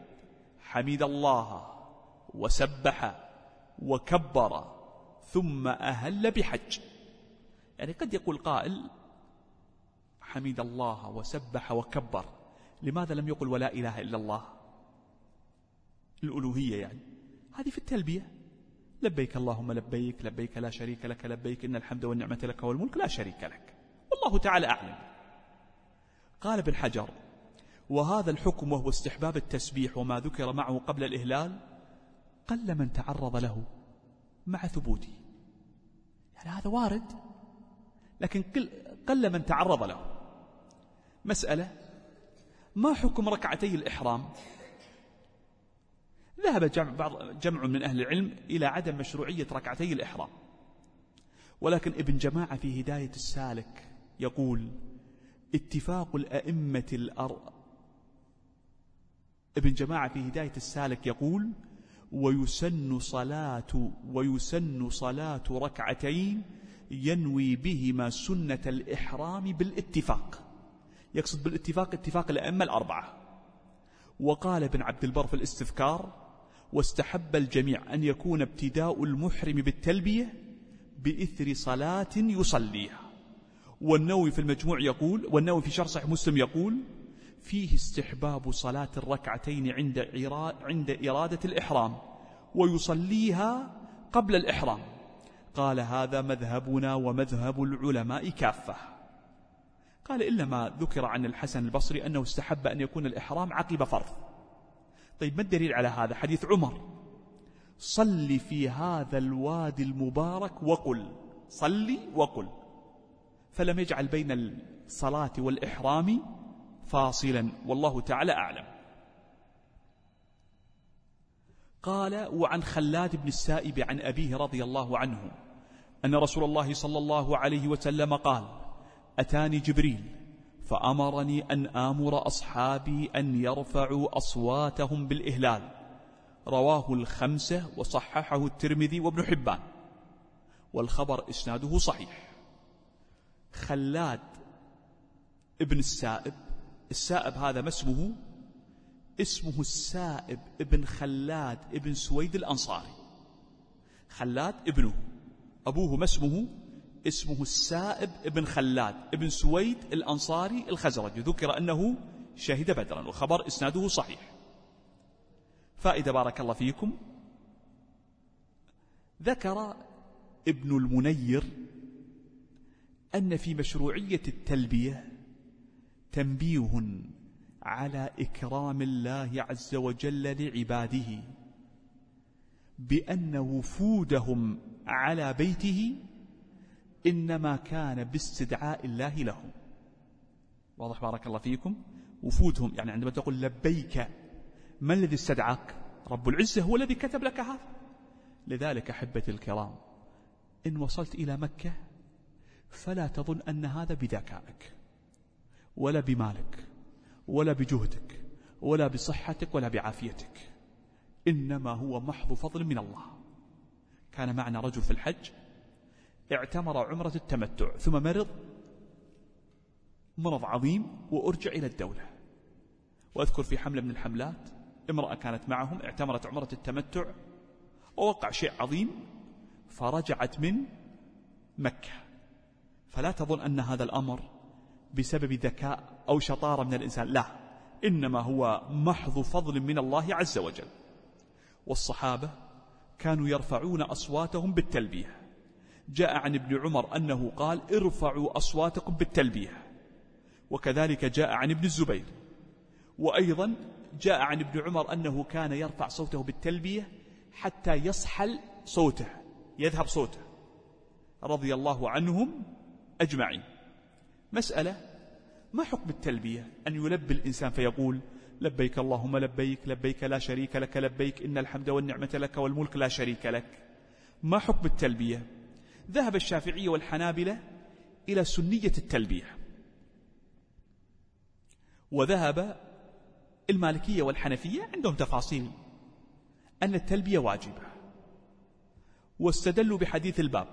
حمد الله وسبح وكبر ثم أهل بحج. يعني قد يقول قائل حمد الله وسبح وكبر، لماذا لم يقل ولا إله إلا الله؟ الألوهية يعني هذه في التلبية، لبيك اللهم لبيك، لبيك لا شريك لك لبيك، إن الحمد والنعمة لك والملك لا شريك لك، والله تعالى أعلم. قال ابن حجر: وهذا الحكم وهو استحباب التسبيح وما ذكر معه قبل الإهلال قل من تعرض له مع ثبوته. يعني هذا وارد، لكن قل من تعرض له. مسألة: ما حكم ركعتي الإحرام؟ ذهب جمع من أهل العلم إلى عدم مشروعية ركعتي الإحرام، ولكن ابن جماعة في هداية السالك يقول: اتفاق الأئمة ابن جماعة في هداية السالك يقول: ويسن صلاة ركعتين ينوي بهما سنة الإحرام بالاتفاق. يقصد بالاتفاق اتفاق الأئمة الأربعة. وقال ابن عبد البر في الاستذكار: واستحب الجميع أن يكون ابتداء المحرم بالتلبية بإثر صلاة يصليها. والنووي في المجموع يقول، والنووي في شرح صحيح مسلم يقول: فيه استحباب صلاة الركعتين عند إرادة الإحرام ويصليها قبل الإحرام. قال: هذا مذهبنا ومذهب العلماء كافة. قال: إلا ما ذكر عن الحسن البصري أنه استحب أن يكون الإحرام عقب فرض. طيب ما الدليل على هذا؟ حديث عمر: صل في هذا الوادي المبارك وقل، صلي وقل، فلم يجعل بين الصلاة والإحرام فاصلا، والله تعالى أعلم. قال: وعن خلاد بن السائب عن أبيه رضي الله عنه أن رسول الله صلى الله عليه وسلم قال: أتاني جبريل فأمرني أن آمر أصحابي أن يرفعوا أصواتهم بالإهلال. رواه الخمسة وصححه الترمذي وابن حبان، والخبر إسناده صحيح. خلاد ابن السائب، السائب هذا ما اسمه؟ اسمه السائب ابن خلاد ابن سويد الأنصاري. خلاد ابنه، أبوه ما اسمه؟ اسمه السائب ابن خلاد ابن سويد الأنصاري الخزرجي. ذكر أنه شهد بدرا، وخبر إسناده صحيح. فائدة بارك الله فيكم: ذكر ابن المنير أن في مشروعية التلبية تنبيه على إكرام الله عز وجل لعباده، بأن وفودهم على بيته إنما كان باستدعاء الله لهم. واضح بارك الله فيكم؟ وفودهم يعني عندما تقول لبيك، ما الذي استدعاك؟ رب العزة هو الذي كتب لك هذا. لذلك أحبتي الكرام، إن وصلت إلى مكة فلا تظن أن هذا بذكائك ولا بمالك ولا بجهدك ولا بصحتك ولا بعافيتك، إنما هو محض فضل من الله. كان معنا رجل في الحج اعتمر عمرة التمتع ثم مرض عظيم وأرجع إلى الدولة. وأذكر في حملة من الحملات امرأة كانت معهم اعتمرت عمرة التمتع ووقع شيء عظيم فرجعت من مكة. فلا تظن أن هذا الأمر بسبب ذكاء أو شطارة من الإنسان، لا، إنما هو محض فضل من الله عز وجل. والصحابة كانوا يرفعون أصواتهم بالتلبية. جاء عن ابن عمر أنه قال: ارفعوا أصواتكم بالتلبية. وكذلك جاء عن ابن الزبير. وأيضا جاء عن ابن عمر أنه كان يرفع صوته بالتلبية حتى يصحل صوته، يذهب صوته، رضي الله عنهم أجمعين. مسألة: ما حكم التلبية؟ أن يلبي الإنسان فيقول لبيك اللهم لبيك، لبيك لا شريك لك لبيك، إن الحمد والنعمة لك والملك لا شريك لك. ما حكم التلبية؟ ذهب الشافعية والحنابلة إلى سنية التلبية، وذهب المالكية والحنفية عندهم تفاصيل أن التلبية واجبة، واستدلوا بحديث الباب: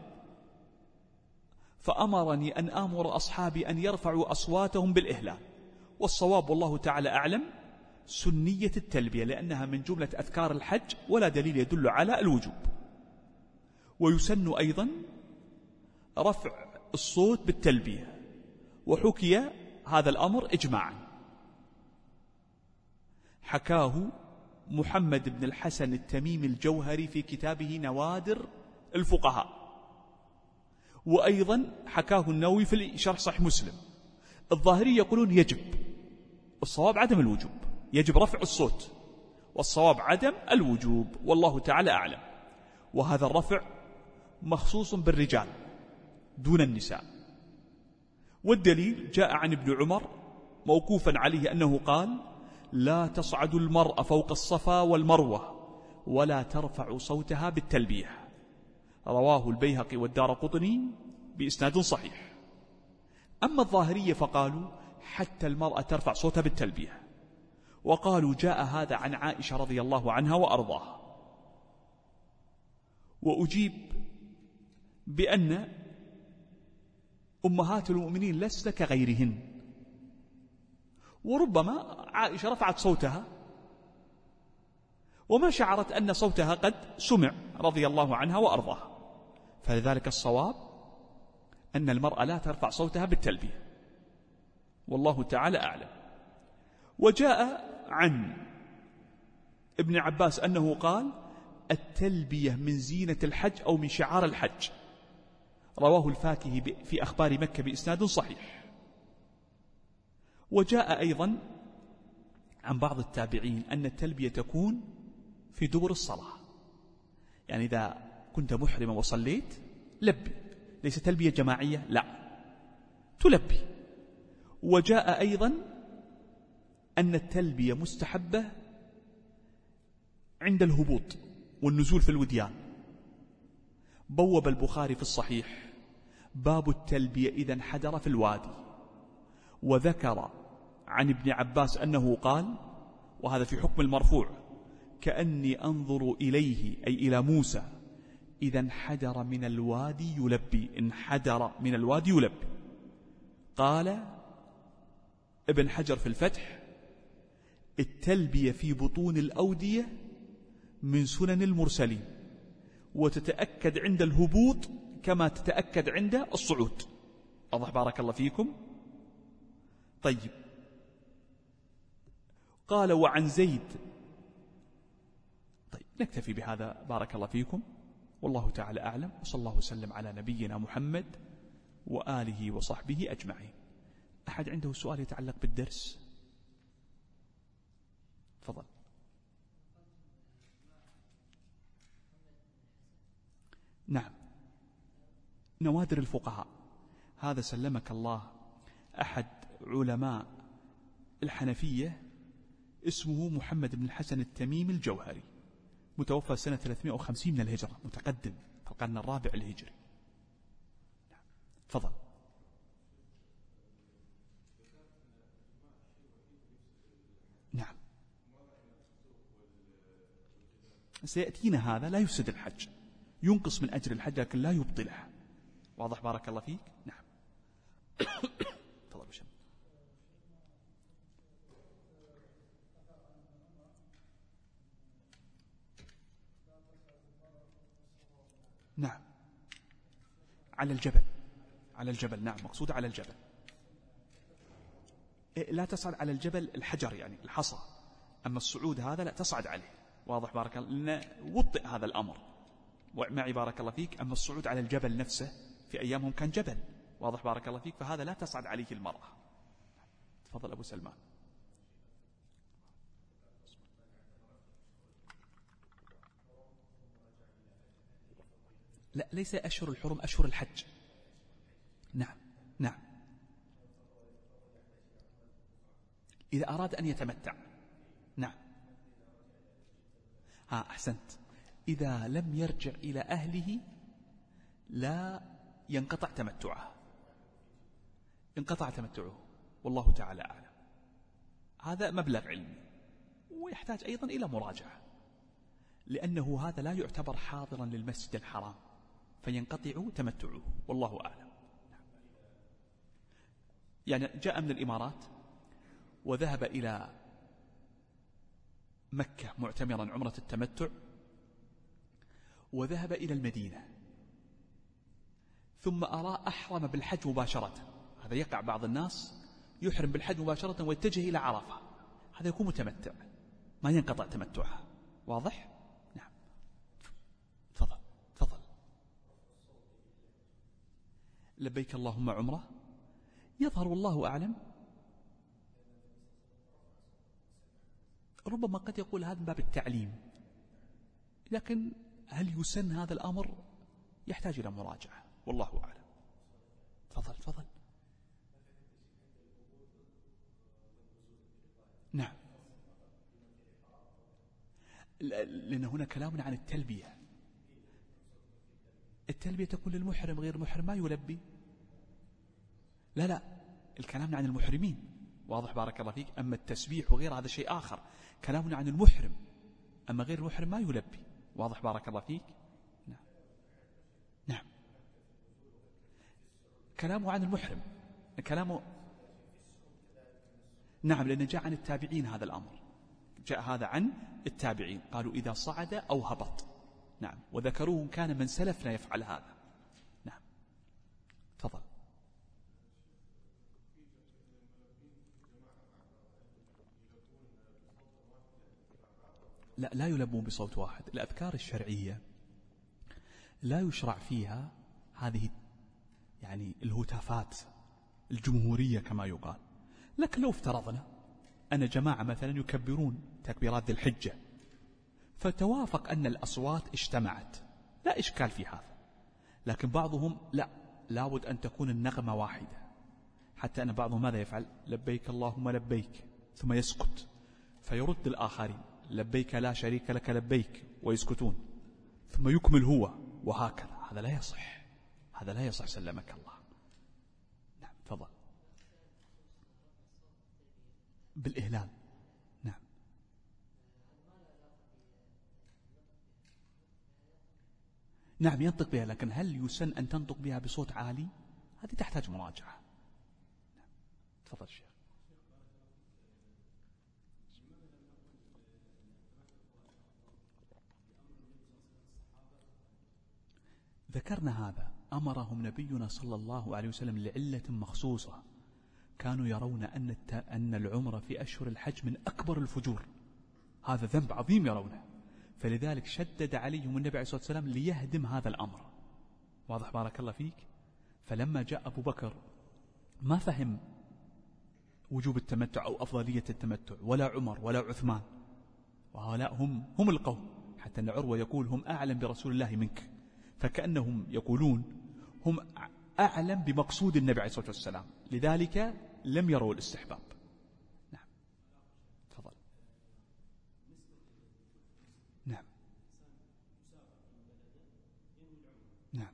فأمرني أن آمر أصحابي أن يرفعوا أصواتهم بالإهلال. والصواب والله تعالى أعلم سنية التلبية لأنها من جملة أذكار الحج ولا دليل يدل على الوجوب. ويسن أيضا رفع الصوت بالتلبية، وحكي هذا الأمر إجماعا، حكاه محمد بن الحسن التميمي الجوهري في كتابه نوادر الفقهاء، وأيضا حكاه النووي في شرح صحيح مسلم. الظاهري يقولون يجب، الصواب عدم الوجوب، يجب رفع الصوت، والصواب عدم الوجوب، والله تعالى أعلم. وهذا الرفع مخصوص بالرجال دون النساء. والدليل جاء عن ابن عمر موقوفا عليه أنه قال: لا تصعد المرأة فوق الصفا والمروة ولا ترفع صوتها بالتلبية. رواه البيهقي والدارقطني بإسناد صحيح. أما الظاهرية فقالوا حتى المرأة ترفع صوتها بالتلبية، وقالوا جاء هذا عن عائشة رضي الله عنها وأرضاها. وأجيب بأن أمهات المؤمنين لسن كغيرهن، وربما عائشة رفعت صوتها وما شعرت أن صوتها قد سمع رضي الله عنها وأرضاها، فلذلك الصواب أن المرأة لا ترفع صوتها بالتلبية، والله تعالى أعلم. وجاء عن ابن عباس أنه قال: التلبية من زينة الحج أو من شعار الحج. رواه الفاكهي في أخبار مكة بإسناد صحيح. وجاء أيضا عن بعض التابعين أن التلبية تكون في دبر الصلاة، يعني إذا كنت محرما وصليت لبي، ليس تلبية جماعية، لا تلبي. وجاء أيضا أن التلبية مستحبة عند الهبوط والنزول في الوديان. بوب البخاري في الصحيح باب التلبية إذا انحدر في الوادي، وذكر عن ابن عباس أنه قال، وهذا في حكم المرفوع: كأني أنظر إليه، أي إلى موسى، إذا انحدر من الوادي يلبي، انحدر من الوادي يلبي. قال ابن حجر في الفتح: التلبية في بطون الأودية من سنن المرسلين، وتتأكد عند الهبوط كما تتأكد عند الصعود. واضح بارك الله فيكم؟ طيب، قال وعن زيد. طيب نكتفي بهذا بارك الله فيكم، والله تعالى أعلم، وصلى الله وسلم على نبينا محمد وآله وصحبه أجمعين. أحد عنده سؤال يتعلق بالدرس؟ تفضل. نعم، نوادر الفقهاء، هذا سلمك الله أحد علماء الحنفية اسمه محمد بن الحسن التميمي الجوهري، متوفى سنة 350 من الهجرة، متقدم في القرن الرابع الهجري. تفضل. نعم، سيأتينا هذا، لا يفسد الحج، ينقص من أجر الحج لكن لا يبطله. واضح بارك الله فيك؟ نعم. تفضل بشم. نعم، على الجبل، على الجبل، نعم، مقصود على الجبل. لا تصعد على الجبل الحجر يعني الحصى، أما الصعود هذا لا تصعد عليه. واضح بارك الله، لأن وطئ هذا الأمر معي بارك الله فيك. أما الصعود على الجبل نفسه في أيامهم كان جبل، واضح بارك الله فيك، فهذا لا تصعد عليه المرأة. تفضل أبو سلمان. لا، ليس أشهر الحرم، أشهر الحج. نعم نعم، إذا أراد أن يتمتع. نعم، أحسنت. إذا لم يرجع إلى أهله لا ينقطع تمتعه، انقطع تمتعه، والله تعالى أعلم. هذا مبلغ علمي ويحتاج أيضا إلى مراجعة، لأنه هذا لا يعتبر حاضرا للمسجد الحرام فينقطع تمتعه، والله أعلم. يعني جاء من الإمارات وذهب إلى مكة معتمرا عمرة التمتع وذهب إلى المدينة ثم أرى أحرم بالحج مباشرة. هذا يقع بعض الناس يحرم بالحج مباشرة ويتجه إلى عرفة، هذا يكون متمتع ما ينقطع تمتعها. واضح؟ نعم. تفضل تفضل. لبيك اللهم عمرة يظهر والله أعلم، ربما قد يقول هذا من باب التعليم، لكن هل يسن هذا الأمر يحتاج إلى مراجعة والله أعلم. تفضل تفضل. نعم، لأن هنا كلامنا عن التلبية. التلبية تكون للمحرم، غير المحرم ما يلبي. لا الكلام عن المحرمين. واضح بارك الله فيك. أما التسبيح وغير هذا شيء آخر، كلامنا عن المحرم، أما غير المحرم ما يلبي. واضح بارك الله فيك. نعم كلامه عن المحرم، كلامه نعم، لأن جاء عن التابعين هذا الأمر، جاء هذا عن التابعين، قالوا إذا صعد أو هبط. نعم، وذكروه كان من سلفنا يفعل هذا. نعم تفضل. لا يلبون بصوت واحد. الأذكار الشرعية لا يشرع فيها هذه يعني الهتافات الجمهورية كما يقال. لكن لو افترضنا أن جماعة مثلا يكبرون تكبيرات ذي الحجة فتوافق أن الأصوات اجتمعت، لا إشكال في هذا. لكن بعضهم لا بد أن تكون النغمة واحدة، حتى أن بعضهم ماذا يفعل؟ لبيك اللهم لبيك ثم يسكت، فيرد الآخرين لبيك لا شريك لك لبيك ويسكتون، ثم يكمل هو، وهكذا. هذا لا يصح، هذا لا يصح سلمك الله. نعم تفضل. بالإهلال. نعم نعم ينطق بها، لكن هل يسن أن تنطق بها بصوت عالي؟ هذه تحتاج مراجعة. نعم تفضل الشيخ. ذكرنا هذا، أمرهم نبينا صلى الله عليه وسلم لعلة مخصوصة، كانوا يرون أن العمرة في أشهر الحج من أكبر الفجور، هذا ذنب عظيم يرونه، فلذلك شدد عليهم النبي عليه الصلاة والسلام ليهدم هذا الأمر. واضح بارك الله فيك. فلما جاء أبو بكر ما فهم وجوب التمتع أو أفضلية التمتع، ولا عمر ولا عثمان، وهؤلاء هم القوم، حتى أن عروة يقول هم أعلم برسول الله منك، فكأنهم يقولون هم أعلم بمقصود النبي عليه الصلاة والسلام، لذلك لم يروا الاستحباب. نعم تفضل. نعم نعم.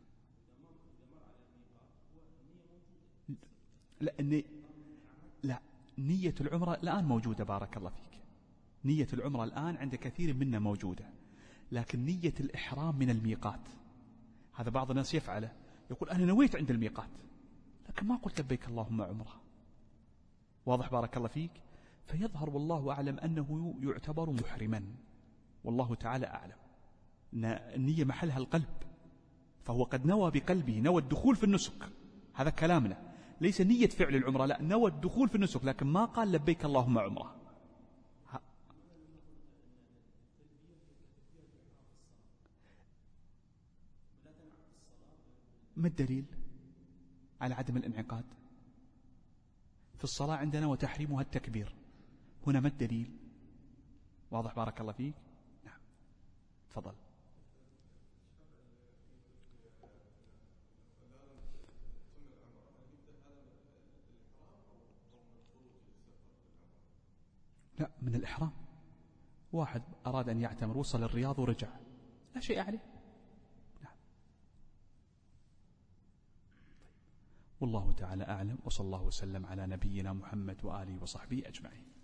لا نية العمرة الآن موجودة بارك الله فيك، نية العمرة الآن عند كثير منا موجودة، لكن نية الإحرام من الميقات هذا بعض الناس يفعله، يقول أنا نويت عند الميقات لكن ما قلت لبيك اللهم عمرة. واضح بارك الله فيك. فيظهر والله أعلم أنه يعتبر محرما، والله تعالى أعلم. النية محلها القلب، فهو قد نوى بقلبه، نوى الدخول في النسك، هذا كلامنا، ليس نية فعل العمرة، لا نوى الدخول في النسك، لكن ما قال لبيك اللهم عمرة. ما الدليل على عدم الانعقاد في الصلاة عندنا وتحريمها التكبير؟ هنا ما الدليل؟ واضح بارك الله فيك. نعم تفضل. لا من الإحرام، واحد أراد أن يعتمر وصل الرياض ورجع لا شيء عليه. نعم. والله تعالى أعلم، وصلى الله وسلم على نبينا محمد وآله وصحبه أجمعين.